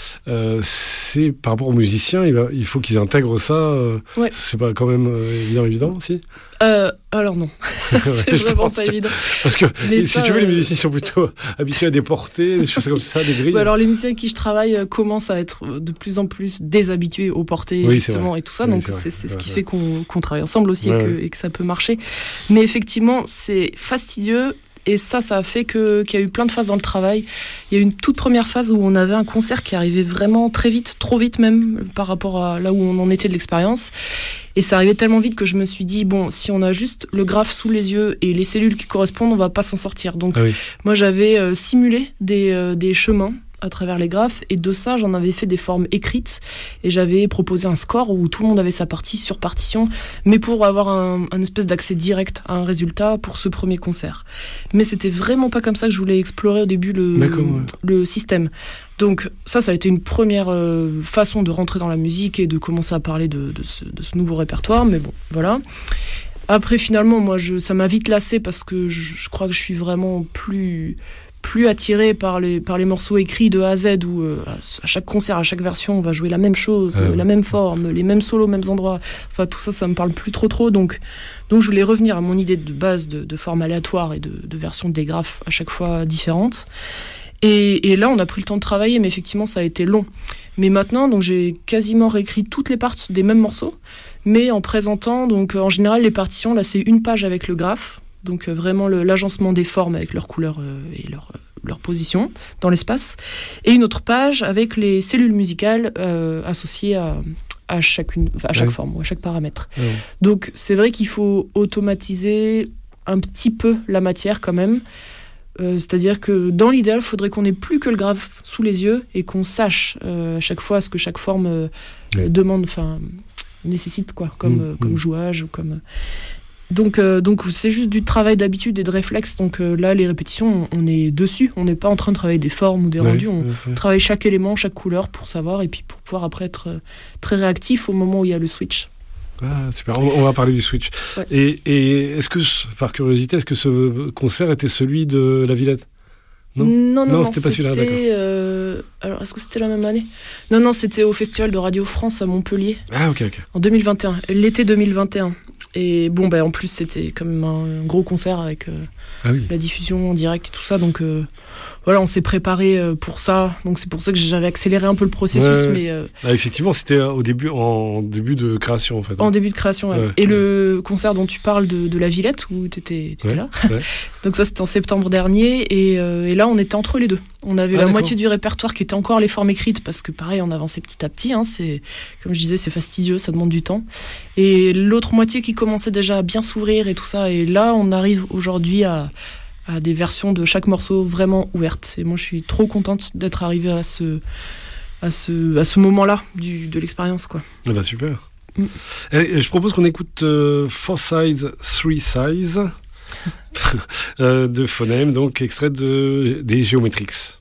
c'est par rapport aux musiciens, il faut qu'ils intègrent ça. C'est pas quand même évident aussi. Alors non, c'est vraiment pas évident. Parce que si tu veux, les musiciens sont plutôt habitués à des portées, des choses comme ça, des grilles. Alors les musiciens avec qui je travaille commencent à être de plus en plus déshabitués aux portées, justement, et tout ça. Donc c'est ce qui fait qu'on travaille ensemble aussi et que ça peut marcher. Mais effectivement, c'est fastidieux. Et ça a fait qu'il y a eu plein de phases dans le travail. Il y a eu une toute première phase où on avait un concert qui arrivait vraiment très vite, trop vite même, par rapport à là où on en était de l'expérience. Et ça arrivait tellement vite que je me suis dit, bon, si on a juste le graphe sous les yeux et les cellules qui correspondent, on va pas s'en sortir. Donc moi, j'avais simulé des chemins à travers les graphes, et de ça, j'en avais fait des formes écrites, et j'avais proposé un score où tout le monde avait sa partie sur partition, mais pour avoir un espèce d'accès direct à un résultat pour ce premier concert. Mais c'était vraiment pas comme ça que je voulais explorer au début le système. Donc ça a été une première façon de rentrer dans la musique et de commencer à parler de ce nouveau répertoire, mais bon, voilà. Après, finalement, moi, ça m'a vite lassée, parce que je crois que je suis vraiment plus attiré par les morceaux écrits de A à Z, où à chaque concert, à chaque version, on va jouer la même chose, la même forme, les mêmes solos, mêmes endroits. Enfin, tout ça me parle plus trop. Donc je voulais revenir à mon idée de base de forme aléatoire et de version des graphes à chaque fois différentes. Et là, on a pris le temps de travailler, mais effectivement, ça a été long. Mais maintenant, donc, j'ai quasiment réécrit toutes les parties des mêmes morceaux, mais en présentant, donc, en général, les partitions, là, c'est une page avec le graphe. Donc vraiment l'agencement des formes avec leurs couleurs et leur position dans l'espace. Et une autre page avec les cellules musicales associées à chaque forme ou à chaque paramètre. Donc c'est vrai qu'il faut automatiser un petit peu la matière quand même. C'est-à-dire que dans l'idéal, il faudrait qu'on ait plus que le graphe sous les yeux et qu'on sache à chaque fois ce que chaque forme demande, enfin nécessite quoi, comme jouage ou comme... Donc c'est juste du travail d'habitude et de réflexe. Donc là, les répétitions, on est dessus. On n'est pas en train de travailler des formes ou des rendus. On travaille chaque élément, chaque couleur pour savoir, et puis pour pouvoir après être très réactif au moment où il y a le switch. Ah, super. On va parler du switch. Ouais. Et est-ce que, par curiosité, est-ce que ce concert était celui de La Villette ? Non, c'était pas celui-là, d'accord. Alors, est-ce que c'était la même année ? Non, c'était au Festival de Radio France à Montpellier. Ah, ok. En 2021, l'été 2021. Et bon, en plus, c'était quand même un gros concert avec la diffusion en direct et tout ça. Donc, voilà, on s'est préparé pour ça. Donc, c'est pour ça que j'avais accéléré un peu le processus. Mais, effectivement, c'était en début de création, en fait. En début de création, ouais. Et le concert dont tu parles de La Villette, où tu étais là. Donc, ça, c'était en septembre dernier. Et là, on était entre les deux. On avait la moitié du répertoire qui était encore les formes écrites, parce que pareil, on avançait petit à petit. C'est, comme je disais, c'est fastidieux, ça demande du temps. Et l'autre moitié qui commençait déjà à bien s'ouvrir et tout ça. Et là, on arrive aujourd'hui à des versions de chaque morceau vraiment ouvertes. Et moi, je suis trop contente d'être arrivée à ce moment-là de l'expérience, quoi. Super. Je propose qu'on écoute Four Sides, Three Sides de Phonème, donc extrait des Geometrix.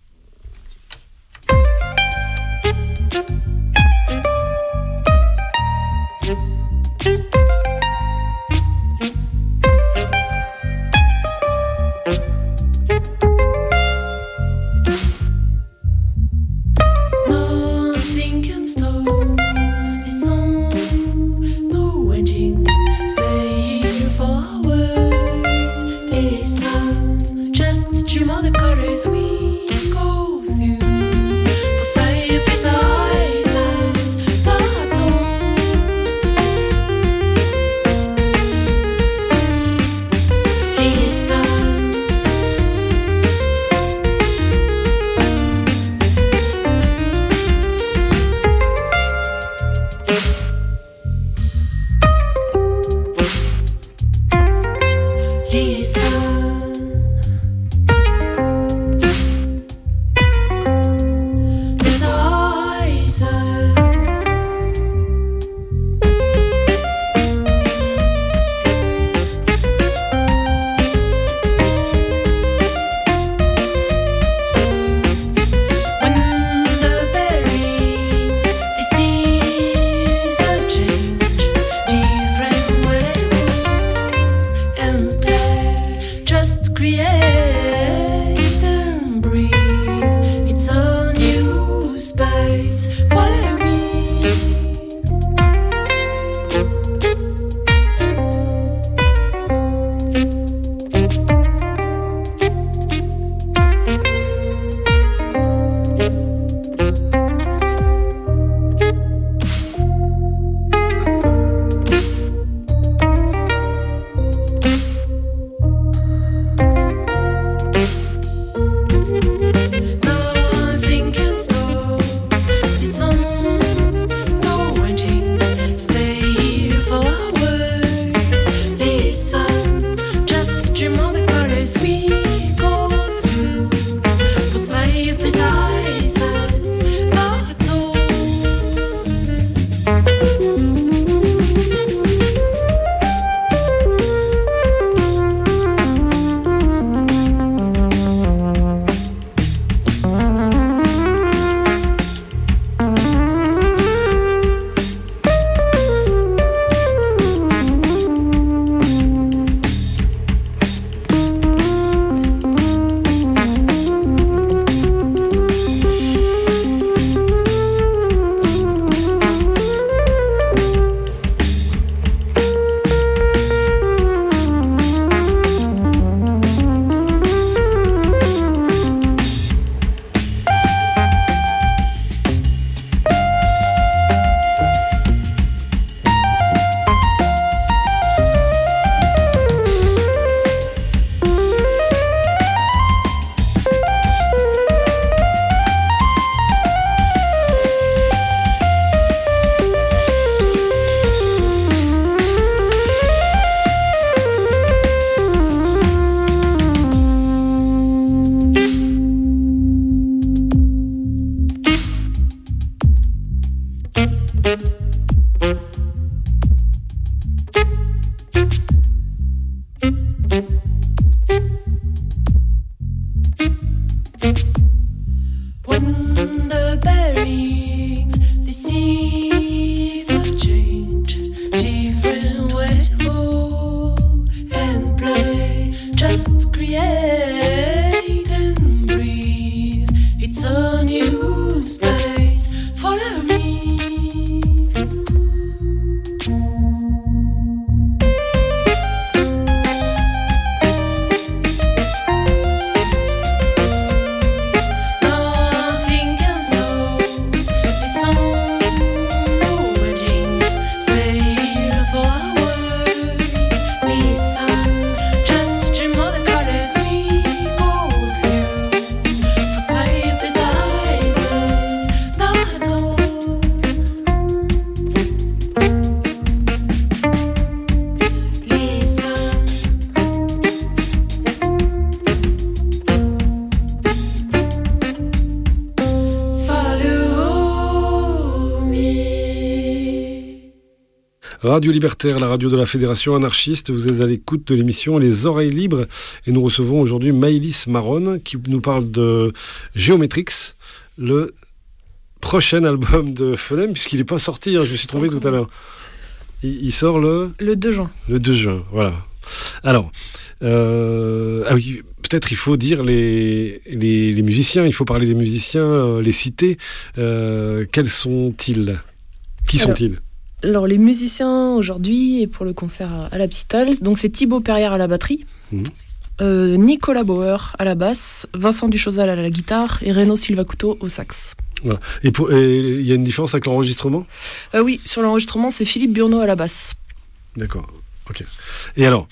Radio Libertaire, la radio de la Fédération anarchiste. Vous êtes à l'écoute de l'émission Les Oreilles Libres et nous recevons aujourd'hui Maëlys Maronne qui nous parle de Geometrix, le prochain album de Phonème, puisqu'il n'est pas sorti, je me suis trompé tout à l'heure. Il sort le 2 juin. Le 2 juin, voilà. Alors, oui, peut-être il faut dire les musiciens, il faut parler des musiciens, les citer. Quels sont-ils ? Qui sont-ils ? Alors, les musiciens aujourd'hui, et pour le concert à la Petite Halle, donc c'est Thibaut Perrière à la batterie, Nicolas Bauer à la basse, Vincent Duchosal à la guitare et Renaud Silva-Couteau au sax. Voilà. Et il y a une différence avec l'enregistrement ? Oui, sur l'enregistrement, c'est Philippe Burneau à la basse. D'accord, ok. Et alors,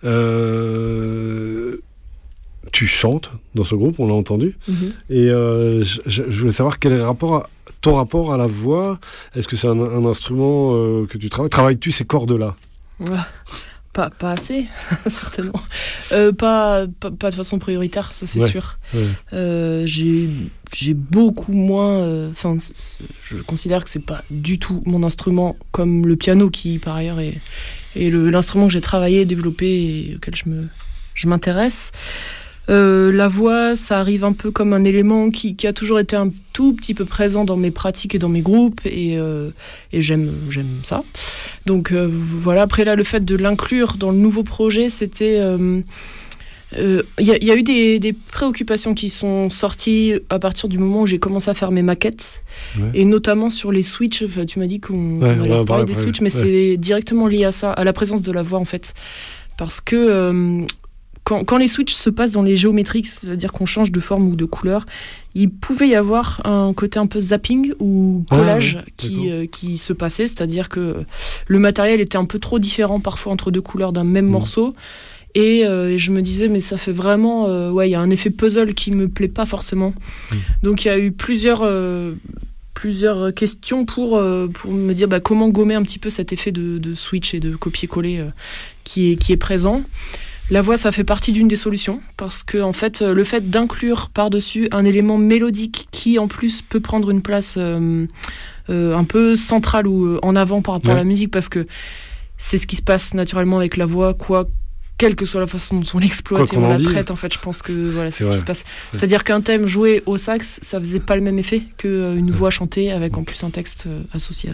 tu chantes dans ce groupe, on l'a entendu. Et je voulais savoir quel est ton rapport à la voix. Est-ce que c'est un instrument que tu travailles ? Travailles-tu ces cordes-là ? Pas assez, certainement. Pas de façon prioritaire, ça c'est sûr. Ouais. J'ai beaucoup moins... je considère que c'est pas du tout mon instrument, comme le piano qui, par ailleurs, est l'instrument que j'ai travaillé, développé et auquel je m'intéresse. La voix, ça arrive un peu comme un élément qui a toujours été un tout petit peu présent dans mes pratiques et dans mes groupes, et j'aime ça. Donc voilà, après là, le fait de l'inclure dans le nouveau projet, c'était... Il y a eu des préoccupations qui sont sorties à partir du moment où j'ai commencé à faire mes maquettes, et notamment sur les switches. Enfin, tu m'as dit qu'on allait parler des switches, mais c'est directement lié à ça, à la présence de la voix en fait. Parce que... Quand les switches se passent dans les géométriques, c'est-à-dire qu'on change de forme ou de couleur, il pouvait y avoir un côté un peu zapping ou collage qui se passait, c'est-à-dire que le matériel était un peu trop différent parfois entre deux couleurs d'un même morceau. Et je me disais, mais ça fait vraiment... il y a un effet puzzle qui me plaît pas forcément. Donc il y a eu plusieurs questions pour me dire comment gommer un petit peu cet effet de switch et de copier-coller qui est présent. La voix, ça fait partie d'une des solutions, parce que en fait, le fait d'inclure par-dessus un élément mélodique qui, en plus, peut prendre une place un peu centrale ou en avant par rapport à la musique, parce que c'est ce qui se passe naturellement avec la voix, quelle que soit la façon dont on l'exploite et on la traite, en fait, je pense que voilà, c'est ce qui se passe. Ouais. C'est-à-dire qu'un thème joué au sax, ça faisait pas le même effet qu'une voix chantée avec en plus un texte associé.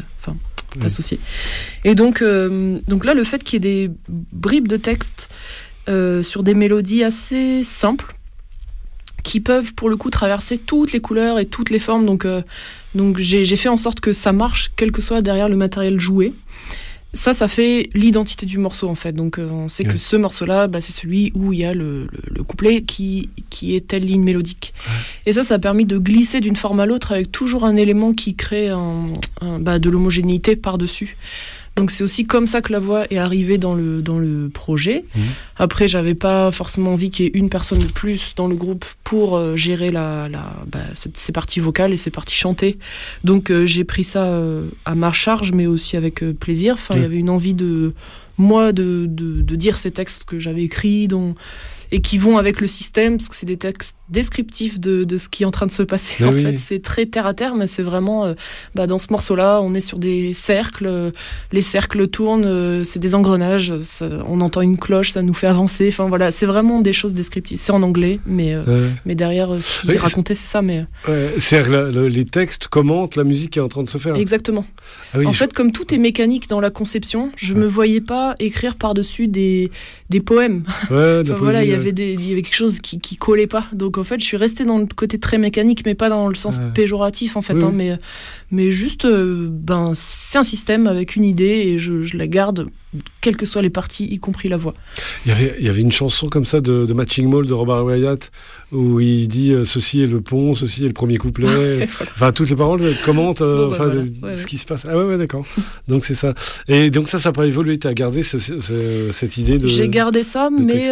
Et donc là, le fait qu'il y ait des bribes de texte sur des mélodies assez simples qui peuvent pour le coup traverser toutes les couleurs et toutes les formes, donc j'ai fait en sorte que ça marche quel que soit derrière le matériel joué. Ça fait l'identité du morceau en fait, donc on sait que ce morceau là c'est celui où il y a le couplet qui est telle ligne mélodique, et ça a permis de glisser d'une forme à l'autre avec toujours un élément qui crée de l'homogénéité par dessus. Donc c'est aussi comme ça que la voix est arrivée dans le projet. Après, j'avais pas forcément envie qu'il y ait une personne de plus dans le groupe pour gérer ces parties vocales et ces parties chantées. Donc j'ai pris ça à ma charge, mais aussi avec plaisir. Enfin, il y avait une envie de dire ces textes que j'avais écrits, et qui vont avec le système, parce que c'est des textes descriptifs de ce qui est en train de se passer. Fait, c'est très terre à terre, mais c'est vraiment dans ce morceau-là, on est sur des cercles, les cercles tournent, c'est des engrenages, on entend une cloche, ça nous fait avancer. Enfin voilà, c'est vraiment des choses descriptives. C'est en anglais, mais derrière, ce qui est raconté, c'est ça. C'est-à-dire que les textes commentent la musique qui est en train de se faire. Exactement. En fait, comme tout est mécanique dans la conception, je me voyais pas écrire par-dessus des poèmes. Il y avait quelque chose qui collait pas. Donc en fait, je suis restée dans le côté très mécanique, mais pas dans le sens péjoratif en fait. Mais juste, c'est un système avec une idée et je la garde, quelles que soient les parties, y compris la voix. Il y avait une chanson comme ça de Matching Mall de Robert Wyatt où il dit ceci est le pont, ceci est le premier couplet. Enfin, toutes les paroles commentent ce qui se passe. Ah ouais, d'accord. Donc c'est ça. Et donc ça n'a pas évolué. Tu as gardé cette idée de... J'ai gardé ça,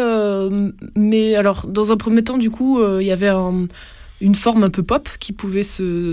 mais alors dans un premier temps, du coup, il y avait une forme un peu pop qui pouvait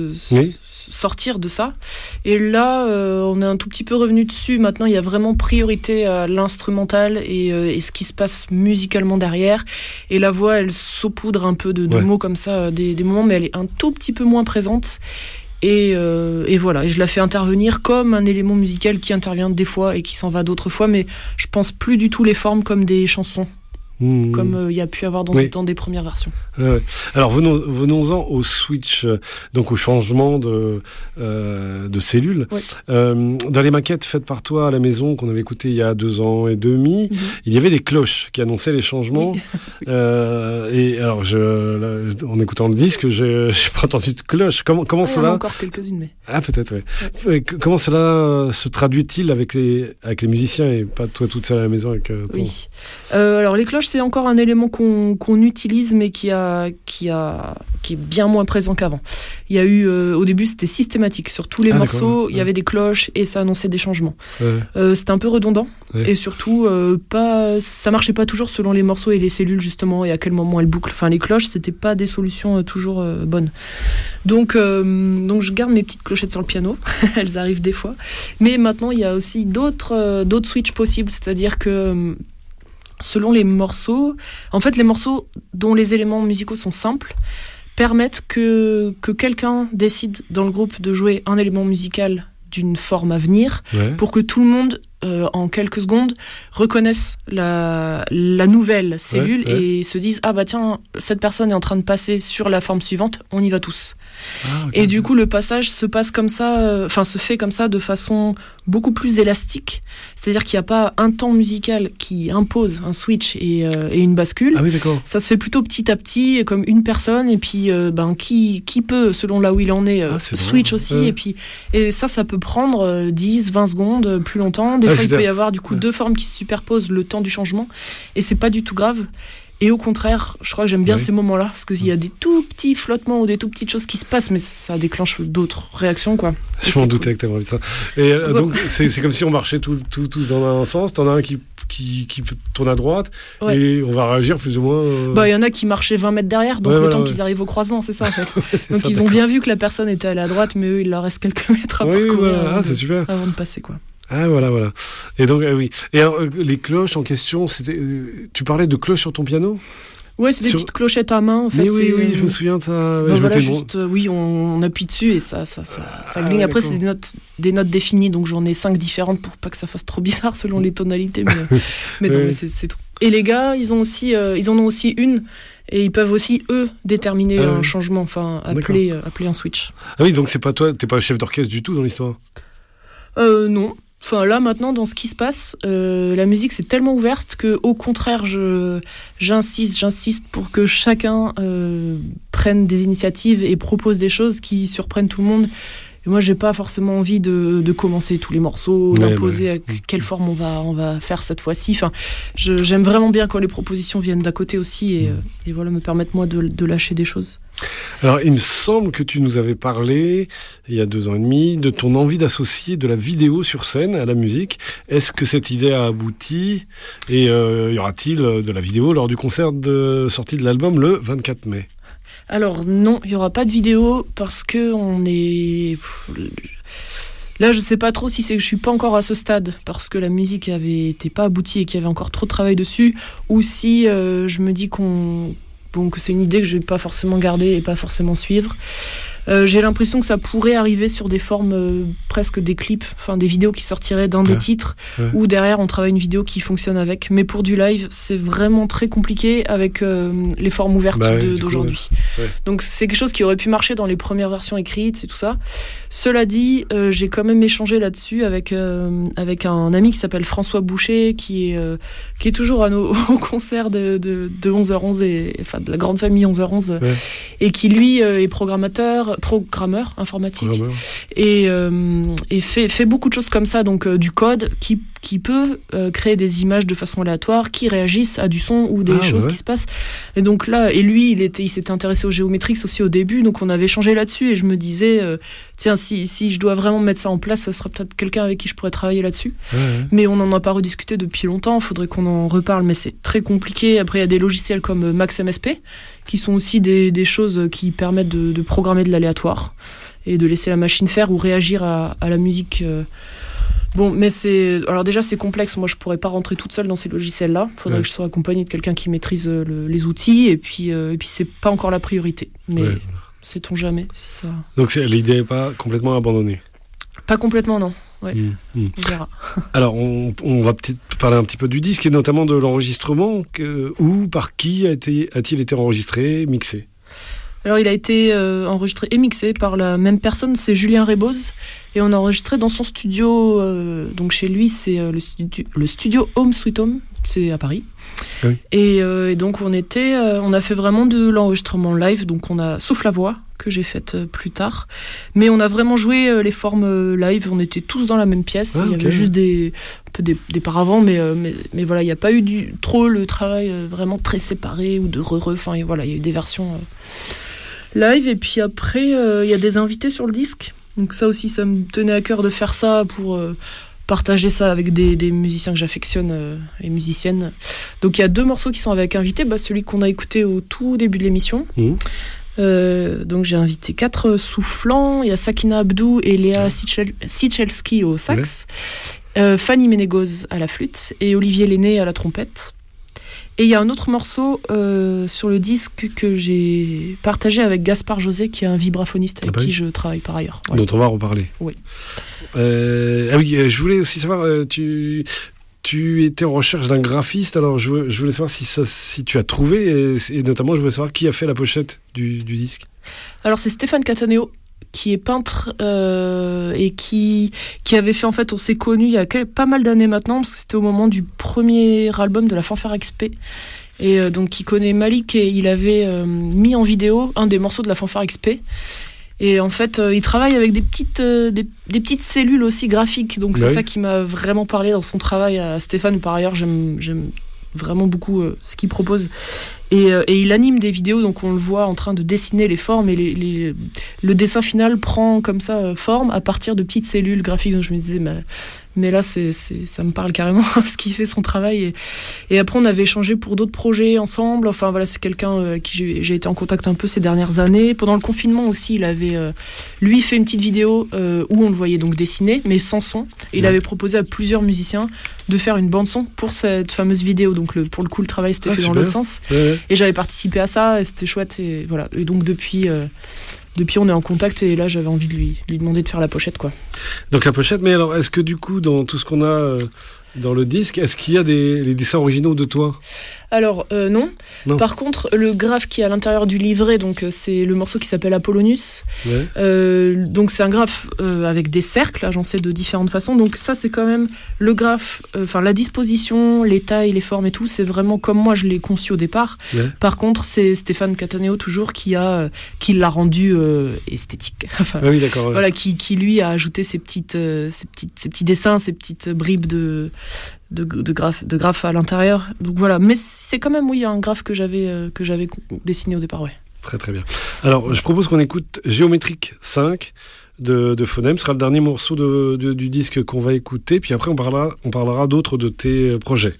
sortir de ça. Et là, on est un tout petit peu revenu dessus. Maintenant, il y a vraiment priorité à l'instrumental et ce qui se passe musicalement derrière. Et la voix, elle saupoudre un peu de mots comme ça, des moments, mais elle est un tout petit peu moins présente. Et voilà, et je la fais intervenir comme un élément musical qui intervient des fois et qui s'en va d'autres fois, mais je pense plus du tout les formes comme des chansons. Comme il y a pu avoir dans des premières versions. Alors venons-en au switch, donc au changement de cellules. Dans les maquettes faites par toi à la maison qu'on avait écoutées il y a 2 ans et demi, il y avait des cloches qui annonçaient les changements. Et alors en écoutant le disque, j'ai pas entendu de cloche. Comment cela... Il y en a encore quelques-unes, mais... Ah peut-être, oui. Ouais. Comment cela se traduit-il avec les musiciens et pas toi toute seule à la maison avec ton... Oui. Alors les cloches, c'est encore un élément qu'on utilise, mais qui est bien moins présent qu'avant. Il y a eu, au début, c'était systématique. Sur tous les morceaux, il y avait des cloches et ça annonçait des changements. C'était un peu redondant. Et surtout, ça marchait pas toujours selon les morceaux et les cellules, justement, et à quel moment elles bouclent. Enfin, les cloches, c'était pas des solutions toujours bonnes. Donc, je garde mes petites clochettes sur le piano. Elles arrivent des fois. Mais maintenant, il y a aussi d'autres switches possibles. C'est-à-dire que... selon les morceaux, en fait les morceaux dont les éléments musicaux sont simples permettent que quelqu'un décide dans le groupe de jouer un élément musical d'une forme à venir pour que tout le monde en quelques secondes reconnaisse la nouvelle cellule et se dise ah bah tiens, cette personne est en train de passer sur la forme suivante, on y va tous. Et du coup le passage se passe comme ça, se fait comme ça de façon beaucoup plus élastique, c'est-à-dire qu'il n'y a pas un temps musical qui impose un switch et une bascule. Ça se fait plutôt petit à petit comme une personne et puis qui peut selon là où il en est switch aussi et ça peut prendre 10-20 secondes plus longtemps. Des fois, il peut y avoir du coup 2 formes qui se superposent le temps du changement et c'est pas du tout grave. Et au contraire, je crois que j'aime bien ces moments-là parce qu'il y a des tout petits flottements ou des tout petites choses qui se passent, mais ça déclenche d'autres réactions, quoi. Je m'en doutais que t'aimerais ça. Et donc, c'est comme si on marchait tous dans un sens. T'en as un qui tourne à droite et on va réagir plus ou moins. Il y en a qui marchaient 20 mètres derrière, donc le temps qu'ils arrivent au croisement, c'est ça en fait. Donc ils ont bien vu que la personne était allée à droite, mais eux, il leur reste quelques mètres à parcourir c'est super. avant de passer, quoi. Ah voilà. Et donc oui. Et alors les cloches en question, c'était tu parlais de cloches sur ton piano ? Ouais, c'est des petites clochettes à main en fait. Mais oui, je me souviens de ça. On appuie dessus et ça gligne. Après c'est des notes définies, donc j'en ai 5 différentes pour pas que ça fasse trop bizarre selon les tonalités. Mais non, mais c'est tout. Et les gars, ils en ont aussi une. Et ils peuvent aussi, eux, déterminer un changement, appeler un switch. Ah oui, donc c'est pas toi, t'es pas chef d'orchestre du tout dans l'histoire ? Non. Enfin, là, maintenant, dans ce qui se passe, la musique, c'est tellement ouverte qu'au contraire, j'insiste pour que chacun prenne des initiatives et propose des choses qui surprennent tout le monde. Et moi, j'ai pas forcément envie de commencer tous les morceaux, d'imposer quelle forme on va faire cette fois-ci. Enfin, j'aime vraiment bien quand les propositions viennent d'à côté aussi et voilà, me permettent moi de lâcher des choses. Alors, il me semble que tu nous avais parlé, il y a 2 ans et demi, de ton envie d'associer de la vidéo sur scène à la musique. Est-ce que cette idée a abouti ? Et y aura-t-il de la vidéo lors du concert de sortie de l'album le 24 mai ? Alors non, il n'y aura pas de vidéo parce que on est... Là, je sais pas trop si c'est que je suis pas encore à ce stade parce que la musique avait été pas aboutie et qu'il y avait encore trop de travail dessus, ou si je me dis que c'est une idée que je vais pas forcément garder et pas forcément suivre. J'ai l'impression que ça pourrait arriver sur des formes presque des clips, des vidéos qui sortiraient d'un des titres, où derrière on travaille une vidéo qui fonctionne avec. Mais pour du live, c'est vraiment très compliqué avec les formes ouvertes d'aujourd'hui. Donc c'est quelque chose qui aurait pu marcher dans les premières versions écrites et tout ça. Cela dit, j'ai quand même échangé là-dessus avec un ami qui s'appelle François Boucher, qui est toujours au concert de 11h11 et de la grande famille 11h11, et qui lui est programmeur informatique et fait beaucoup de choses comme ça, donc du code qui peut créer des images de façon aléatoire qui réagissent à du son ou des choses qui se passent. Et donc là, lui il s'était intéressé au Geometrix aussi au début, donc on avait échangé là-dessus et je me disais tiens, si je dois vraiment mettre ça en place, ce sera peut-être quelqu'un avec qui je pourrais travailler là-dessus. Mais on n'en a pas rediscuté depuis longtemps, il faudrait qu'on en reparle, mais c'est très compliqué. Après il y a des logiciels comme Max MSP qui sont aussi des choses qui permettent de programmer de l'aléatoire et de laisser la machine faire ou réagir à la musique. Mais alors déjà c'est complexe, moi je pourrais pas rentrer toute seule dans ces logiciels-là, il faudrait que je sois accompagnée de quelqu'un qui maîtrise les outils et puis c'est pas encore la priorité. Mais Sait-on jamais si ça... Donc l'idée n'est pas complètement abandonnée. Pas complètement, non. Ouais. On verra. Alors, on va peut-être parler un petit peu du disque et notamment de l'enregistrement. Où, par qui a-t-il été enregistré, mixé ? Alors, il a été enregistré et mixé par la même personne, c'est Julien Reboz. Et on a enregistré dans son studio. Donc, chez lui, c'est le studio Home Sweet Home. C'est à Paris. Oui. Et donc, on a fait vraiment de l'enregistrement live. Donc, sauf la voix que j'ai faite plus tard. Mais on a vraiment joué les formes live. On était tous dans la même pièce. Il y avait juste des paravents. Mais voilà, il n'y a pas eu trop le travail vraiment très séparé ou de Enfin, voilà, il y a eu des versions live. Et puis après, il y a des invités sur le disque. Donc ça aussi, ça me tenait à cœur de faire ça pour partager ça avec des musiciens que j'affectionne et musiciennes. Donc il y a 2 morceaux qui sont avec invités. Celui qu'on a écouté au tout début de l'émission. Donc j'ai invité 4 soufflants. Il y a Sakina Abdou et Léa Sichelski au sax, Fanny Ménégoz à la flûte et Olivier Lenné à la trompette. Et il y a un autre morceau sur le disque que j'ai partagé avec Gaspard José, qui est un vibraphoniste avec qui je travaille par ailleurs. Voilà. Dont on va reparler. Oui. Je voulais aussi savoir, tu étais en recherche d'un graphiste, alors je voulais savoir si tu as trouvé, et notamment je voulais savoir qui a fait la pochette du disque. Alors c'est Stéphane Cataneo, qui est peintre et qui avait fait, en fait, on s'est connus il y a pas mal d'années maintenant, parce que c'était au moment du premier album de la Fanfare XP. Et donc il connaît Malik et il avait mis en vidéo un des morceaux de la Fanfare XP. Et en fait, il travaille avec des petites cellules aussi graphiques. Donc c'est ça qui m'a vraiment parlé dans son travail à Stéphane. Par ailleurs, j'aime vraiment beaucoup ce qu'il propose. Et il anime des vidéos, donc on le voit en train de dessiner les formes. Et le dessin final prend comme ça forme à partir de petites cellules graphiques. Donc je me disais, mais là, ça me parle carrément, ce qui fait son travail. Et après, on avait échangé pour d'autres projets ensemble. Enfin, voilà, c'est quelqu'un avec qui j'ai été en contact un peu ces dernières années. Pendant le confinement aussi, il avait, lui, fait une petite vidéo où on le voyait donc dessiner, mais sans son. Et il avait proposé à plusieurs musiciens de faire une bande-son pour cette fameuse vidéo. Donc, pour le coup, le travail s'était fait dans l'autre sens. Et j'avais participé à ça, et c'était chouette. Et voilà. Et donc, depuis, on est en contact, et là, j'avais envie de lui demander de faire la pochette, quoi. Donc la pochette, mais alors, est-ce que du coup, dans tout ce qu'on a dans le disque, est-ce qu'il y a les dessins originaux de toi ? Alors, non. Par contre, le graphe qui est à l'intérieur du livret, donc c'est le morceau qui s'appelle Apollonius. Donc c'est un graphe avec des cercles, agencés de différentes façons. Donc ça, c'est quand même le graphe, la disposition, les tailles, les formes et tout, c'est vraiment comme moi je l'ai conçu au départ. Par contre, c'est Stéphane Cataneo toujours qui l'a rendu esthétique. Oui, d'accord. Voilà, qui lui a ajouté ces petits dessins, ces petites bribes de graphes à l'intérieur. Donc voilà, mais c'est quand même un graphe que j'avais dessiné au départ, Très très bien. Alors je propose qu'on écoute Géométrique 5 de Phonème. Ce sera le dernier morceau du disque qu'on va écouter, puis après on parlera d'autres de tes projets.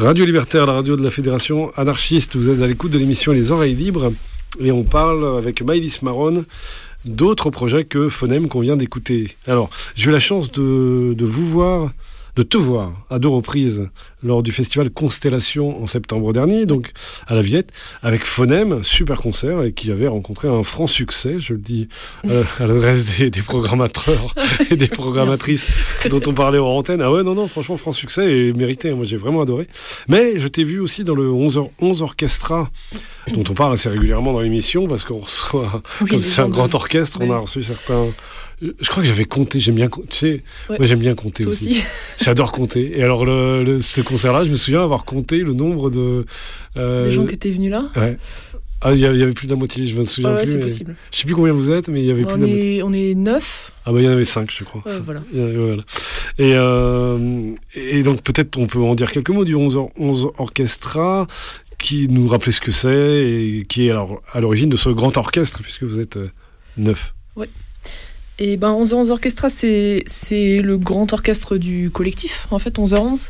Radio Libertaire, la radio de la Fédération anarchiste. Vous êtes à l'écoute de l'émission Les Oreilles Libres et on parle avec Maëlys Marron d'autres projets que Phonème qu'on vient d'écouter. Alors, j'ai eu la chance de te voir à 2 reprises lors du festival Constellation en septembre dernier, donc à la Villette, avec Phonème, super concert, et qui avait rencontré un franc succès, je le dis à l'adresse des programmateurs et des programmatrices dont on parlait hors antenne. Ah ouais, non, franchement, franc succès et mérité, moi j'ai vraiment adoré. Mais je t'ai vu aussi dans le 11 Orchestra, dont on parle assez régulièrement dans l'émission, parce qu'on reçoit, comme c'est un grand orchestre, on a reçu certains... Je crois que j'avais compté, j'aime bien, tu sais, moi j'aime bien compter aussi. J'adore compter. Et alors ce concert-là, je me souviens avoir compté le nombre de... des gens qui étaient venus là. Ouais. Ah, il y avait plus de la moitié, je me souviens plus. C'est possible. Je sais plus combien vous êtes, mais il y avait plus de la moitié. On est 9. Ah bah il y en avait 5, je crois. Voilà. Et donc peut-être on peut en dire quelques mots du 11 Orchestra, qui nous rappelait ce que c'est et qui est alors à l'origine de ce grand orchestre, puisque vous êtes 9. Ouais. Et 11h11 Orchestra, c'est le grand orchestre du collectif, en fait, 11h11.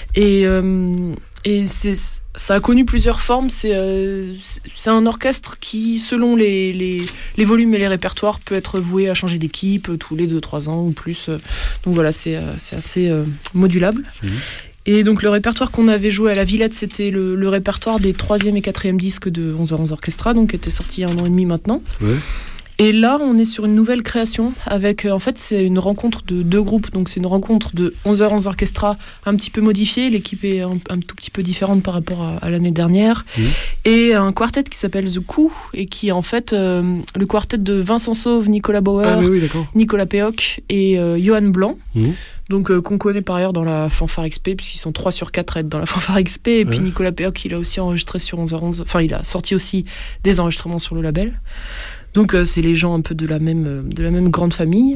Et ça a connu plusieurs formes. C'est un orchestre qui, selon les volumes et les répertoires, peut être voué à changer d'équipe tous les 2-3 ans ou plus. Donc voilà, c'est assez modulable. Mmh. Et donc le répertoire qu'on avait joué à la Villette, c'était le répertoire des 3e et 4e disques de 11h11 Orchestra, donc qui était sorti il y a 1 an et demi maintenant. Ouais. Et là, on est sur une nouvelle création avec, en fait, c'est une rencontre de 2 groupes. Donc, c'est une rencontre de 11h11 Orchestra un petit peu modifiée. L'équipe est un tout petit peu différente par rapport à l'année dernière. Mmh. Et un quartet qui s'appelle The Coup et qui est en fait le quartet de Vincent Sauve, Nicolas Bauer, Nicolas Péoc et Johan Blanc. Mmh. Donc, qu'on connaît par ailleurs dans la Fanfare XP, puisqu'ils sont 3 sur 4 à être dans la Fanfare XP. Et puis, Nicolas Péoc, il a aussi enregistré sur 11h11. Enfin, il a sorti aussi des enregistrements sur le label. Donc c'est les gens un peu de la même grande famille.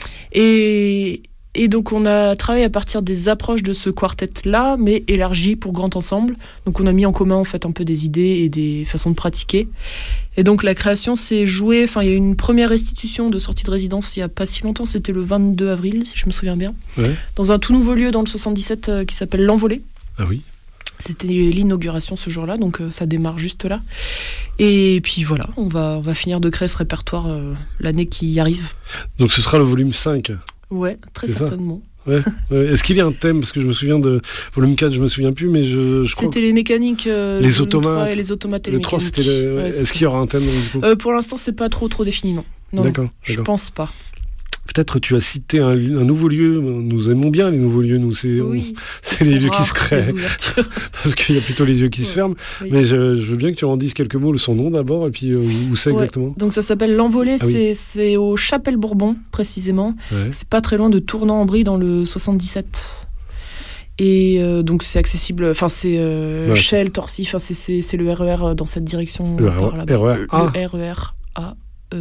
Et donc on a travaillé à partir des approches de ce quartet-là, mais élargi pour grand ensemble. Donc on a mis en commun en fait un peu des idées et des façons de pratiquer. Et donc la création s'est jouée, il y a eu une première restitution de sortie de résidence il n'y a pas si longtemps, c'était le 22 avril si je me souviens bien, dans un tout nouveau lieu dans le 77 qui s'appelle L'Envolée. Ah oui. C'était l'inauguration ce jour-là, donc ça démarre juste là. Et puis voilà, on va finir de créer ce répertoire l'année qui arrive. Donc ce sera le volume 5. Ouais, très certainement. Ouais. Est-ce qu'il y a un thème? Parce que je me souviens de volume 4, je me souviens plus, mais je crois c'était les mécaniques, les automates, 3 et les automates et le les 3, mécaniques. c'était est-ce qu'il y aura un thème du coup pour l'instant, c'est pas trop défini, non. D'accord. Je pense pas. Peut-être tu as cité un nouveau lieu. Nous aimons bien les nouveaux lieux. Nous, c'est les lieux qui se créent. Parce qu'il y a plutôt les lieux qui se ferment. Oui. Mais je veux bien que tu en dises quelques mots, son nom d'abord, et puis où c'est exactement. Donc ça s'appelle L'Envolée, c'est au Chapelle-Bourbon, précisément. Ouais. C'est pas très loin de Tournan-en-Brie, dans le 77. Et donc c'est accessible, c'est Chelles, Torcy, c'est le RER dans cette direction. Le RER A. Le RER A.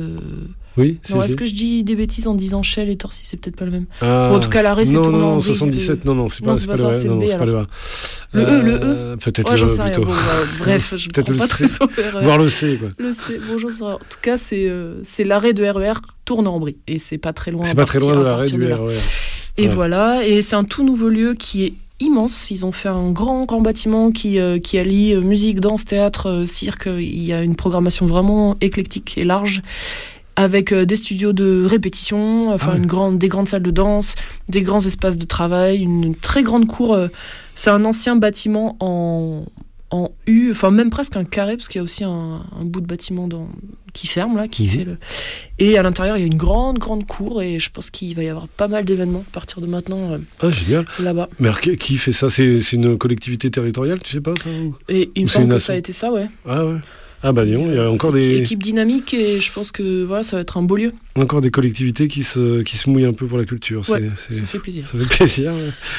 Oui, est-ce que je dis des bêtises en disant Shell et Torcy, c'est peut-être pas le même. En tout cas, l'arrêt, c'est Tournant. Non, 77, non, c'est pas ça, c'est le B. C'est le A. Le E. Peut-être le E, sais plutôt. Rien. Bref, je prends pas très au RER. Voir le C, quoi. Le C, bonjour, en tout cas, c'est l'arrêt de RER Tournant-en-Brie. Et c'est pas très loin. C'est pas très loin de l'arrêt du RER. Et voilà, et c'est un tout nouveau lieu qui est immense. Ils ont fait un grand bâtiment qui allie musique, danse, théâtre, cirque. Il y a une programmation vraiment éclectique et large, avec des studios de répétition, des grandes salles de danse, des grands espaces de travail, une très grande cour. C'est un ancien bâtiment en U, même presque un carré, parce qu'il y a aussi un bout de bâtiment qui ferme, là, qui fait le... Et à l'intérieur, il y a une grande cour, et je pense qu'il va y avoir pas mal d'événements à partir de maintenant. Génial. Là-bas. Mais qui fait ça? C'est une collectivité territoriale, tu sais pas ça? Et il me semble que ça a été ça, ouais. Ah ouais. Ah bah disons, il y a encore des... Équipe dynamique, et je pense que ça va être un beau lieu. Encore des collectivités qui se mouillent un peu pour la culture. Ouais, ça fait plaisir. Ça fait plaisir.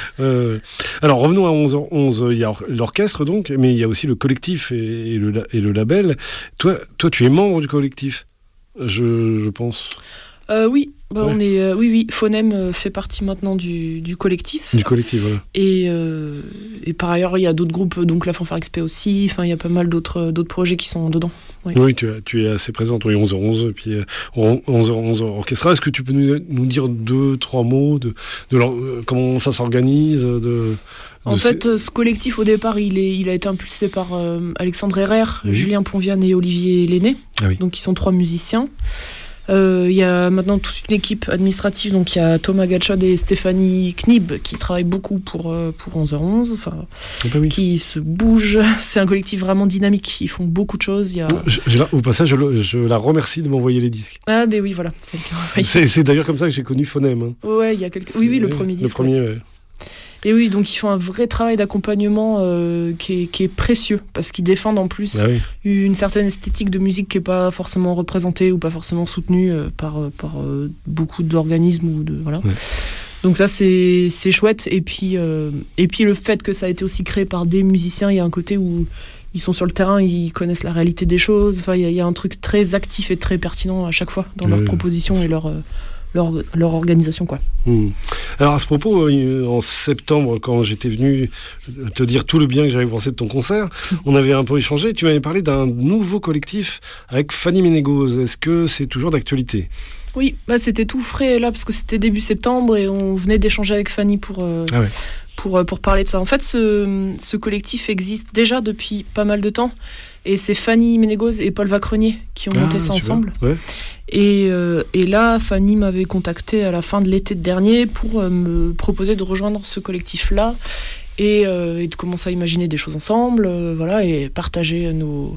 Alors revenons à 11h11. Il y a l'orchestre donc, mais il y a aussi le collectif et le label. Toi, tu es membre du collectif, je pense. Oui, Ouais. on est, oui, Phonème fait partie maintenant du collectif. Du collectif, voilà. Et par ailleurs, il y a d'autres groupes, donc la Fanfare XP aussi. Enfin, il y a pas mal d'autres projets qui sont dedans. Oui. Oui, tu es assez présente, oui, 11h11, et puis 11h11 Orchestra. Est-ce que tu peux nous dire 2-3 mots de comment ça s'organise En fait, ce collectif, au départ, il a été impulsé par Alexandre Herrer, Julien Ponviane et Olivier Lenné. Ah oui. Donc, ils sont 3 musiciens. Il y a maintenant toute une équipe administrative, donc il y a Thomas Gatchod et Stéphanie Knib qui travaillent beaucoup pour 11h11, qui se bougent. C'est un collectif vraiment dynamique, ils font beaucoup de choses. Au passage, je la remercie de m'envoyer les disques. Ah, ben oui, voilà. C'est d'ailleurs comme ça que j'ai connu Phonème. Hein. Ouais, il y a quelques... Oui, le premier disque. Le premier, ouais. Et oui, donc ils font un vrai travail d'accompagnement qui est précieux, parce qu'ils défendent en plus une certaine esthétique de musique qui n'est pas forcément représentée ou pas forcément soutenue par beaucoup d'organismes. Voilà. Ouais. Donc ça, c'est chouette. Et puis le fait que ça a été aussi créé par des musiciens, il y a un côté où ils sont sur le terrain, ils connaissent la réalité des choses. Enfin, il y a un truc très actif et très pertinent à chaque fois dans leurs propositions et leur organisation, quoi. Alors à ce propos, en septembre, quand j'étais venu te dire tout le bien que j'avais pensé de ton concert, on avait un peu échangé. Tu m'avais parlé d'un nouveau collectif avec Fanny Ménégoz. Est-ce que c'est toujours d'actualité ? Oui, c'était tout frais là parce que c'était début septembre et on venait d'échanger avec Fanny pour parler de ça. En fait, ce collectif existe déjà depuis pas mal de temps. Et c'est Fanny Ménégoz et Paul Vacrenier qui ont monté ça ensemble. Ouais. Et là, Fanny m'avait contacté à la fin de l'été dernier pour me proposer de rejoindre ce collectif-là et de commencer à imaginer des choses ensemble, et partager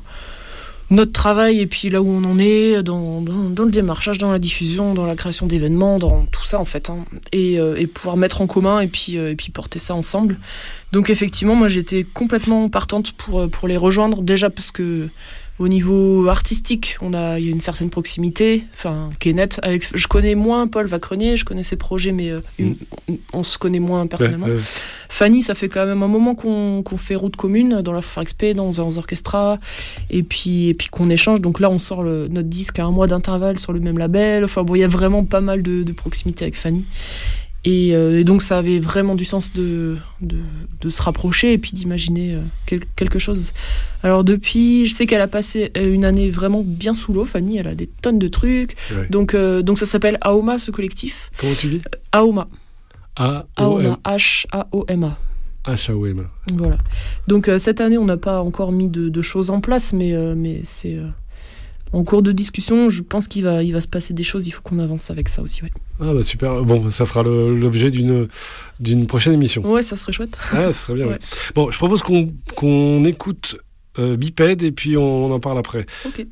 notre travail et puis là où on en est dans le démarchage, dans la diffusion, dans la création d'événements, dans tout ça en fait, hein, et pouvoir mettre en commun et puis porter ça ensemble. Donc effectivement, moi j'étais complètement partante pour les rejoindre, déjà parce que au niveau artistique, il y a une certaine proximité, qui est nette. Je connais moins Paul Vacrenier, je connais ses projets, mais on se connaît moins personnellement. Fanny, ça fait quand même un moment qu'on fait route commune dans la Fanfare XP, dans 11h11 Orchestra, et puis qu'on échange. Donc là, on sort notre disque à 1 mois d'intervalle sur le même label. Enfin bon, il y a vraiment pas mal de proximité avec Fanny. Et donc ça avait vraiment du sens de se rapprocher et puis d'imaginer quelque chose. Alors depuis, je sais qu'elle a passé une année vraiment bien sous l'eau, Fanny, elle a des tonnes de trucs. Ouais. Donc ça s'appelle Aoma, ce collectif. Comment tu dis ? Aoma. Aoma, H-A-O-M-A. H-A-O-M-A. Voilà. Donc cette année, on n'a pas encore mis de choses en place, mais c'est... En cours de discussion, je pense qu'il va se passer des choses, il faut qu'on avance avec ça aussi. Ouais. Ah bah super, bon, ça fera l'objet d'une prochaine émission. Ouais, ça serait chouette. Ah, ça serait bien, ouais. Bon, je propose qu'on écoute Bipède et puis on en parle après. Ok.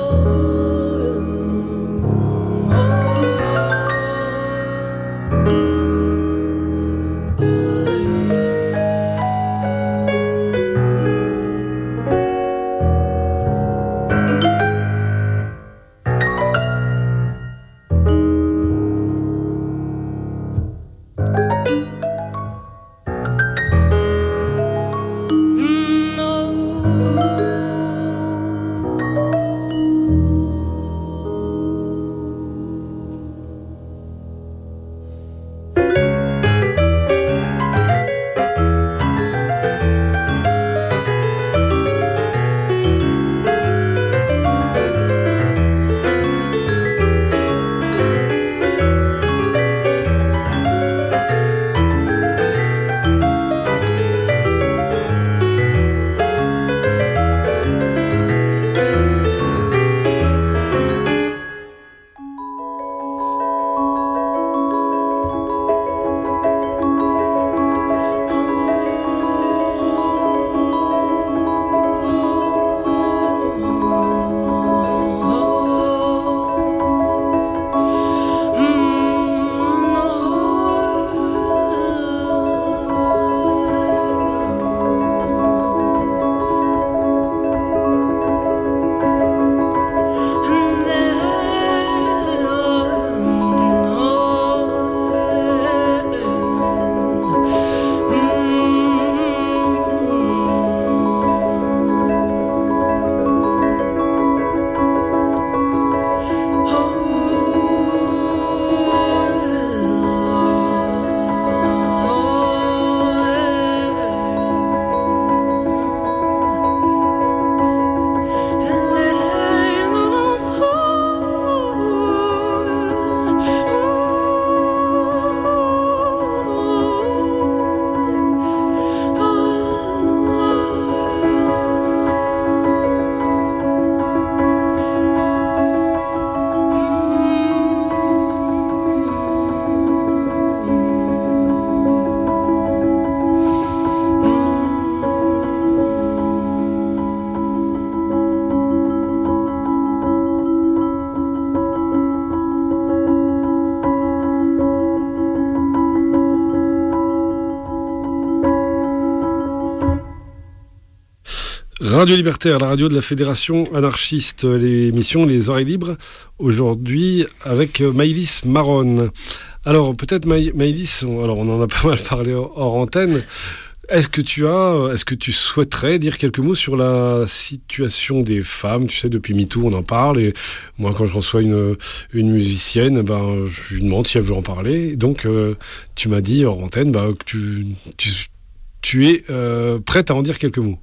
Radio Libertaire, la radio de la Fédération anarchiste, l'émission Les Oreilles Libres, aujourd'hui avec Maëlys Maronne. Alors peut-être Maëlys, alors on en a pas mal parlé hors antenne, est-ce que tu souhaiterais dire quelques mots sur la situation des femmes? Tu sais, depuis MeToo, on en parle, et moi quand je reçois une musicienne, je lui demande si elle veut en parler. Donc tu m'as dit hors antenne que tu es prête à en dire quelques mots.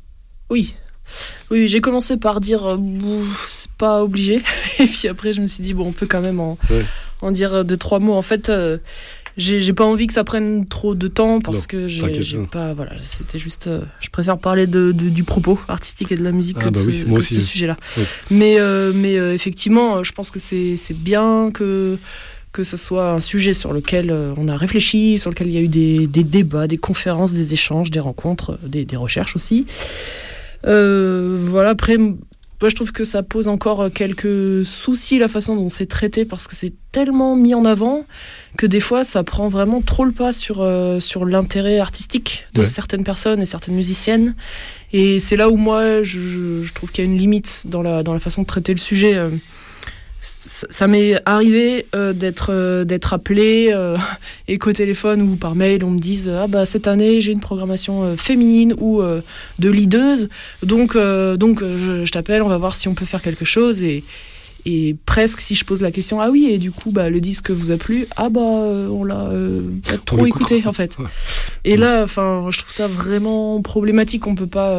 Oui, j'ai commencé par dire c'est pas obligé, et puis après je me suis dit on peut quand même en dire 2-3 mots. En fait, j'ai pas envie que ça prenne trop de temps parce que j'ai pas, voilà, c'était juste, je préfère parler du propos artistique et de la musique que de ce sujet-là. Oui. Mais effectivement, je pense que c'est bien que ce soit un sujet sur lequel on a réfléchi, sur lequel il y a eu des débats, des conférences, des échanges, des rencontres, des recherches aussi. Voilà, après, moi, je trouve que ça pose encore quelques soucis, la façon dont c'est traité, parce que c'est tellement mis en avant que des fois, ça prend vraiment trop le pas sur l'intérêt artistique de certaines personnes et certaines musiciennes. Et c'est là où moi, je trouve qu'il y a une limite dans la façon de traiter le sujet. Ça m'est arrivé d'être appelé et qu'au téléphone ou par mail on me dise cette année j'ai une programmation féminine ou de leaduse, donc je t'appelle, on va voir si on peut faire quelque chose, et presque si je pose la question et du coup le disque vous a plu, on l'a pas trop écouté en fait. Et là je trouve ça vraiment problématique. On peut pas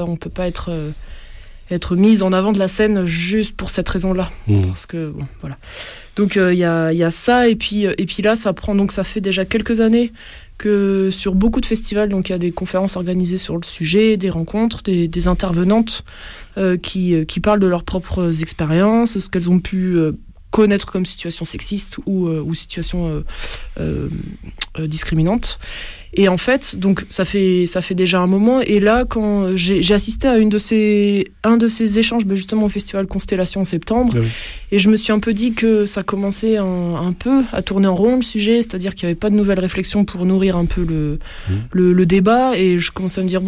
être mise en avant de la scène juste pour cette raison-là. Parce que, voilà. Donc, il y a ça, et puis là, ça fait déjà quelques années que sur beaucoup de festivals, donc il y a des conférences organisées sur le sujet, des rencontres, des intervenantes qui parlent de leurs propres expériences, ce qu'elles ont pu connaître comme situation sexiste ou situation discriminante. Et en fait, donc ça fait déjà un moment. Et là, quand j'ai assisté à un de ces échanges, justement au festival Constellation en septembre, et je me suis un peu dit que ça commençait un peu à tourner en rond le sujet, c'est-à-dire qu'il n'y avait pas de nouvelles réflexions pour nourrir un peu le débat. Et je commençais à me dire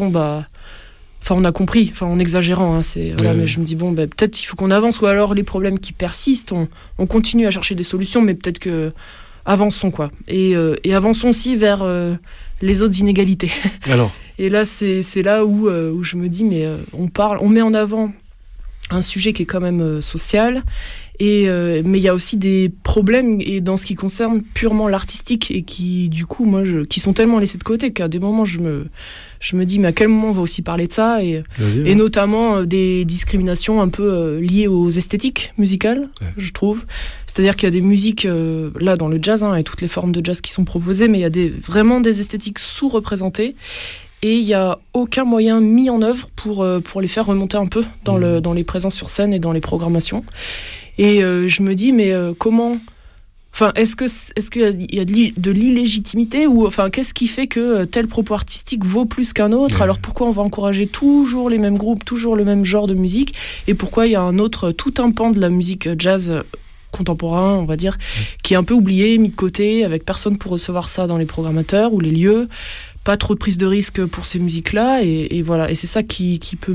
on a compris, en exagérant, hein, mais je me dis peut-être il faut qu'on avance, ou alors les problèmes qui persistent, on continue à chercher des solutions, mais peut-être que avançons quoi, et avançons aussi vers les autres inégalités. Alors. Et là c'est là où je me dis on met en avant un sujet qui est quand même social. Mais il y a aussi des problèmes et dans ce qui concerne purement l'artistique et qui, du coup, qui sont tellement laissés de côté qu'à des moments, je me dis, mais à quel moment on va aussi parler de ça et notamment des discriminations un peu liées aux esthétiques musicales, je trouve. C'est-à-dire qu'il y a des musiques, là, dans le jazz, et toutes les formes de jazz qui sont proposées, mais il y a vraiment des esthétiques sous-représentées. Et il n'y a aucun moyen mis en œuvre pour les faire remonter un peu dans les présences sur scène et dans les programmations. Et je me dis, mais comment... est-ce qu'il y a de l'illégitimité ou qu'est-ce qui fait que tel propos artistique vaut plus qu'un autre ? Alors pourquoi on va encourager toujours les mêmes groupes, toujours le même genre de musique ? Et pourquoi il y a tout un pan de la musique jazz contemporain, on va dire, qui est un peu oublié, mis de côté, avec personne pour recevoir ça dans les programmateurs ou les lieux, pas trop de prise de risque pour ces musiques-là, et voilà. Et c'est ça qui peut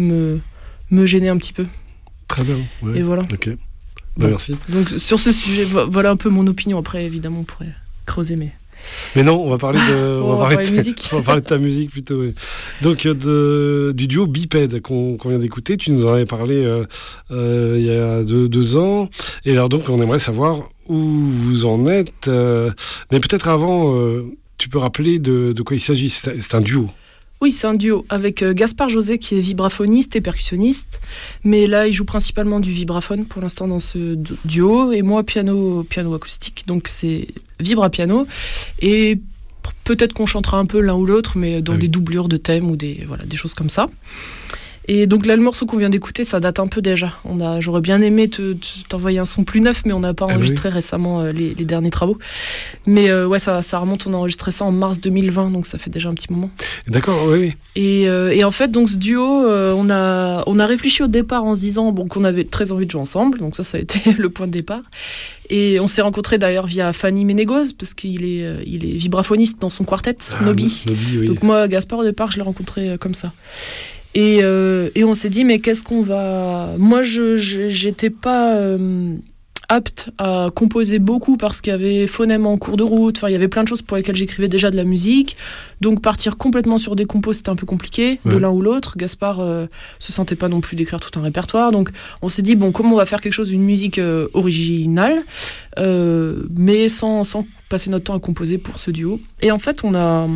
me gêner un petit peu. Très bien. Ouais. Et voilà. Ok. Merci. Donc sur ce sujet, voilà un peu mon opinion. Après, évidemment, on pourrait creuser, mais non, on va parler de, on va parler de musique. On va parler de ta musique plutôt. Oui. Donc du duo Bipède qu'on vient d'écouter. Tu nous en avais parlé il y a 2 ans. Et alors donc, on aimerait savoir où vous en êtes. Mais peut-être avant, tu peux rappeler de quoi il s'agit. C'est un duo. Oui, c'est un duo avec Gaspard José qui est vibraphoniste et percussionniste, mais là il joue principalement du vibraphone pour l'instant dans ce duo, et moi piano acoustique, donc c'est vibra-piano, et peut-être qu'on chantera un peu l'un ou l'autre, mais dans des doublures de thèmes ou des choses comme ça. Et donc là, le morceau qu'on vient d'écouter, ça date un peu déjà. J'aurais bien aimé t'envoyer un son plus neuf, mais on n'a pas enregistré récemment les derniers travaux. Mais ça remonte, on a enregistré ça en mars 2020, donc ça fait déjà un petit moment. D'accord, oui. Et en fait, donc ce duo, on a réfléchi au départ en se disant qu'on avait très envie de jouer ensemble, donc ça a été le point de départ. Et on s'est rencontrés d'ailleurs via Fanny Ménégoz, parce qu'il est vibraphoniste dans son quartet, Nobi. Oui. Donc moi, Gaspard, au départ, je l'ai rencontré comme ça. Et on s'est dit, mais qu'est-ce qu'on va... Moi, j'étais pas apte à composer beaucoup parce qu'il y avait phonème en cours de route. Il y avait plein de choses pour lesquelles j'écrivais déjà de la musique. Donc, partir complètement sur des compos, c'était un peu compliqué, de l'un ou l'autre. Gaspard se sentait pas non plus d'écrire tout un répertoire. Donc, on s'est dit, comment on va faire quelque chose, une musique originale, mais sans passer notre temps à composer pour ce duo. Et en fait,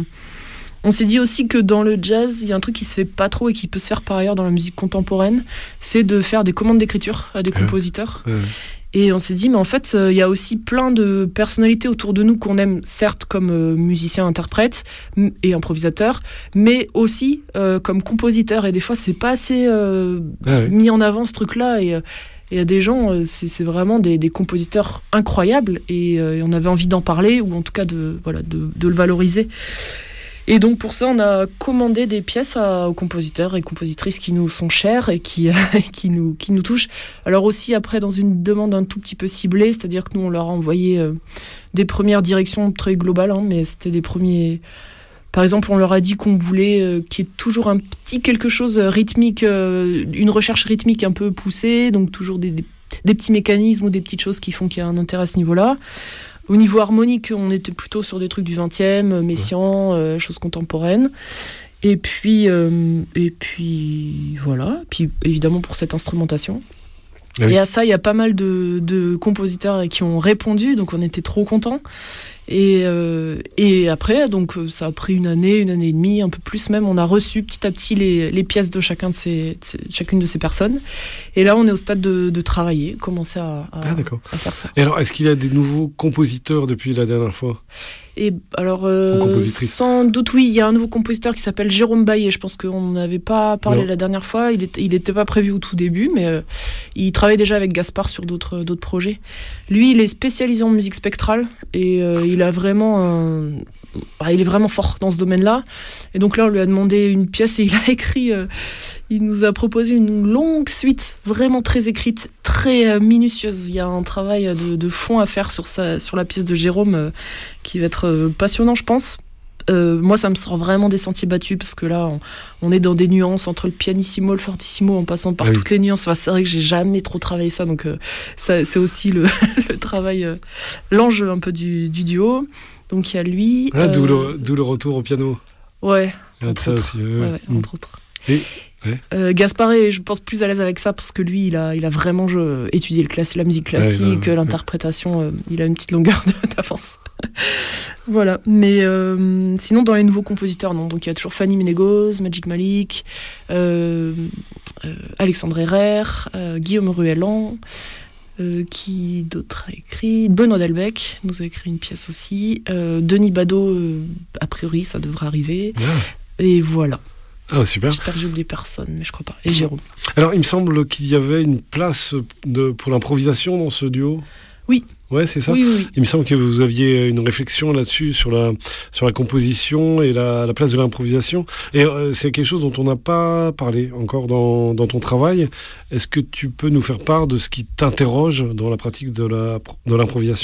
on s'est dit aussi que dans le jazz, il y a un truc qui se fait pas trop et qui peut se faire par ailleurs dans la musique contemporaine, c'est de faire des commandes d'écriture à des compositeurs. Et on s'est dit, mais en fait, il y a aussi plein de personnalités autour de nous qu'on aime, certes comme musiciens, interprètes et improvisateurs, mais aussi comme compositeurs. Et des fois, c'est pas assez mis en avant ce truc-là. Et il y a des gens, c'est vraiment des compositeurs incroyables. Et on avait envie d'en parler, ou en tout cas de le valoriser. Et donc pour ça, on a commandé des pièces aux compositeurs et compositrices qui nous sont chers et qui nous touchent. Alors aussi après dans une demande un tout petit peu ciblée, c'est-à-dire que nous on leur a envoyé des premières directions très globales, mais c'était des premiers... Par exemple, on leur a dit qu'on voulait qu'il y ait toujours un petit quelque chose rythmique, une recherche rythmique un peu poussée, donc toujours des petits mécanismes ou des petites choses qui font qu'il y a un intérêt à ce niveau-là. Au niveau harmonique, on était plutôt sur des trucs du 20e, Messiaen, choses contemporaines. Et puis voilà. Puis évidemment pour cette instrumentation. Oui. Et à ça, il y a pas mal de compositeurs qui ont répondu, donc on était trop contents. Et après, donc ça a pris une année et demie, un peu plus même. On a reçu petit à petit les pièces de chacune de ces personnes. Et là, on est au stade de travailler, commencer à faire ça. Et alors, est-ce qu'il y a des nouveaux compositeurs depuis la dernière fois ? Et alors, compositrice. sans doute, oui, il y a un nouveau compositeur qui s'appelle Jérôme Baillet. Je pense qu'on n'avait pas parlé la dernière fois. Il était pas prévu au tout début, mais il travaille déjà avec Gaspard sur d'autres projets. Lui, il est spécialisé en musique spectrale et il a vraiment il est vraiment fort dans ce domaine-là. Et donc là, on lui a demandé une pièce et il a écrit... il nous a proposé une longue suite, vraiment très écrite, très minutieuse. Il y a un travail de fond à faire sur la pièce de Jérôme qui va être passionnant, je pense. Moi, ça me sort vraiment des sentiers battus parce que là, on est dans des nuances entre le pianissimo, le fortissimo, en passant par toutes les nuances. Enfin, c'est vrai que j'ai jamais trop travaillé ça, donc c'est aussi le travail, l'enjeu un peu du duo. Donc il y a lui. D'où le retour au piano. Ouais. Entre autres. Entre autres. Et Gaspard est, je pense, plus à l'aise avec ça parce que lui, il a vraiment étudié la musique classique, l'interprétation. Il a une petite longueur d'avance. Voilà. Mais sinon, dans les nouveaux compositeurs, non. Donc il y a toujours Fanny Ménégoz, Magic Malik, Alexandre Herrère, Guillaume Ruellan. Qui d'autre a écrit? Benoît Delbecq nous a écrit une pièce aussi. Denis Badeau, a priori, ça devrait arriver. Et voilà. Ah, super. J'espère que j'ai oublié personne, mais je crois pas. Et Jérôme. Alors, il me semble qu'il y avait une place pour l'improvisation dans ce duo. Oui. Ouais, c'est ça. Oui. Il me semble que vous aviez une réflexion là-dessus sur la composition et la place de l'improvisation. Et c'est quelque chose dont on n'a pas parlé encore dans ton travail. Est-ce que tu peux nous faire part de ce qui t'interroge dans la pratique de l'improvisation ?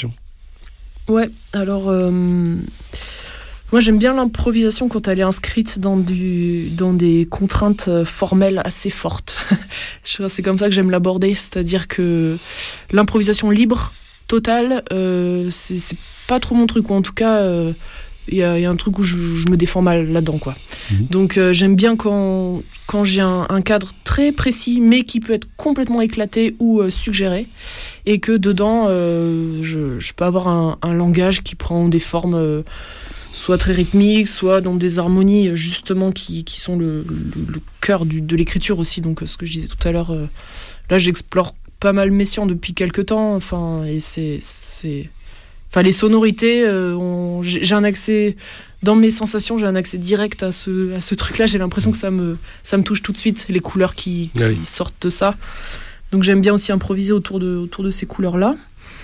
Ouais, alors... moi, j'aime bien l'improvisation quand elle est inscrite dans des contraintes formelles assez fortes. C'est comme ça que j'aime l'aborder, c'est-à-dire que l'improvisation libre, totale, c'est pas trop mon truc, ou en tout cas, il y a un truc où je me défends mal là-dedans, quoi. Donc, j'aime bien quand j'ai un cadre très précis, mais qui peut être complètement éclaté ou suggéré, et que dedans, je peux avoir un langage qui prend des formes... soit très rythmiques, soit dans des harmonies justement qui sont le cœur de l'écriture aussi. Donc ce que je disais tout à l'heure, là j'explore pas mal Messiaen depuis quelques temps. Enfin, et les sonorités, j'ai un accès dans mes sensations, j'ai un accès direct à ce truc-là. J'ai l'impression que ça me touche tout de suite, les couleurs qui sortent de ça. Donc j'aime bien aussi improviser autour de ces couleurs-là.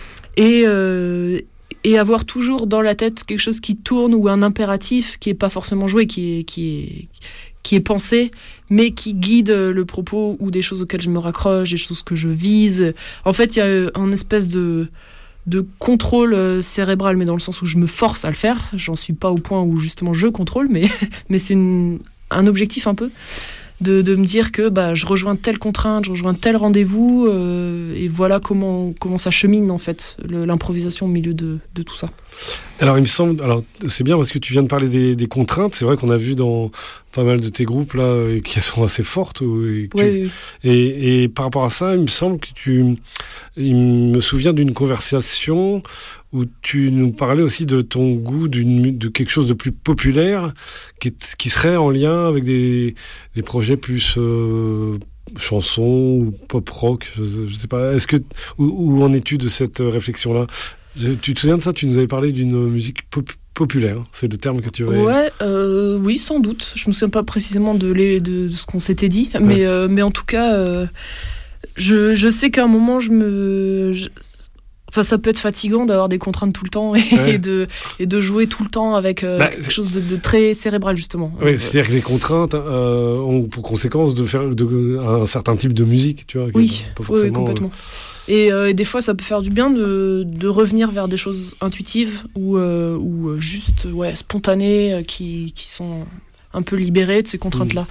Et avoir toujours dans la tête quelque chose qui tourne ou un impératif qui est pas forcément joué, qui est pensé, mais qui guide le propos ou des choses auxquelles je me raccroche, des choses que je vise. En fait, il y a un espèce de contrôle cérébral, mais dans le sens où je me force à le faire. J'en suis pas au point où justement je contrôle, mais c'est un objectif un peu. De me dire que je rejoins telle contrainte, je rejoins tel rendez-vous, et voilà comment ça chemine en fait, l'improvisation au milieu de tout ça. Alors il me semble, c'est bien parce que tu viens de parler des contraintes, c'est vrai qu'on a vu dans pas mal de tes groupes là qui sont assez fortes. Et par rapport à ça, il me semble que il me souviens d'une conversation où tu nous parlais aussi de ton goût de quelque chose de plus populaire qui serait en lien avec des projets plus chansons ou pop rock, je sais pas. Où en es-tu de cette réflexion-là ? Tu te souviens de ça ? Tu nous avais parlé d'une musique populaire, c'est le terme que tu avais... Ouais, oui, sans doute. Je me souviens pas précisément de ce qu'on s'était dit, mais en tout cas, je sais qu'à un moment, Enfin, ça peut être fatigant d'avoir des contraintes tout le temps et de jouer tout le temps avec quelque chose de très cérébral, justement. Oui, c'est-à-dire que les contraintes ont pour conséquence de faire un certain type de musique, tu vois. Oui, complètement. Et des fois, ça peut faire du bien de revenir vers des choses intuitives ou juste spontanées, qui sont un peu libérées de ces contraintes-là.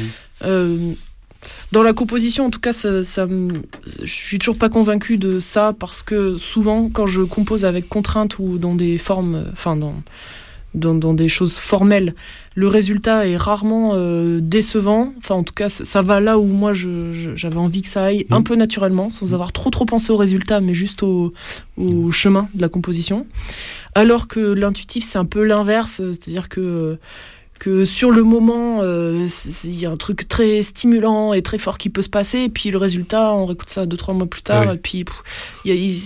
Dans la composition, en tout cas, je suis toujours pas convaincue de ça, parce que souvent, quand je compose avec contrainte ou dans des formes, dans des choses formelles, le résultat est rarement décevant. Enfin, en tout cas, ça va là où moi j'avais envie que ça aille un peu naturellement, sans avoir trop pensé au résultat, mais juste au chemin de la composition. Alors que l'intuitif, c'est un peu l'inverse, c'est-à-dire que sur le moment, il y a un truc très stimulant et très fort qui peut se passer, et puis le résultat, on réécoute ça 2-3 mois plus tard, et puis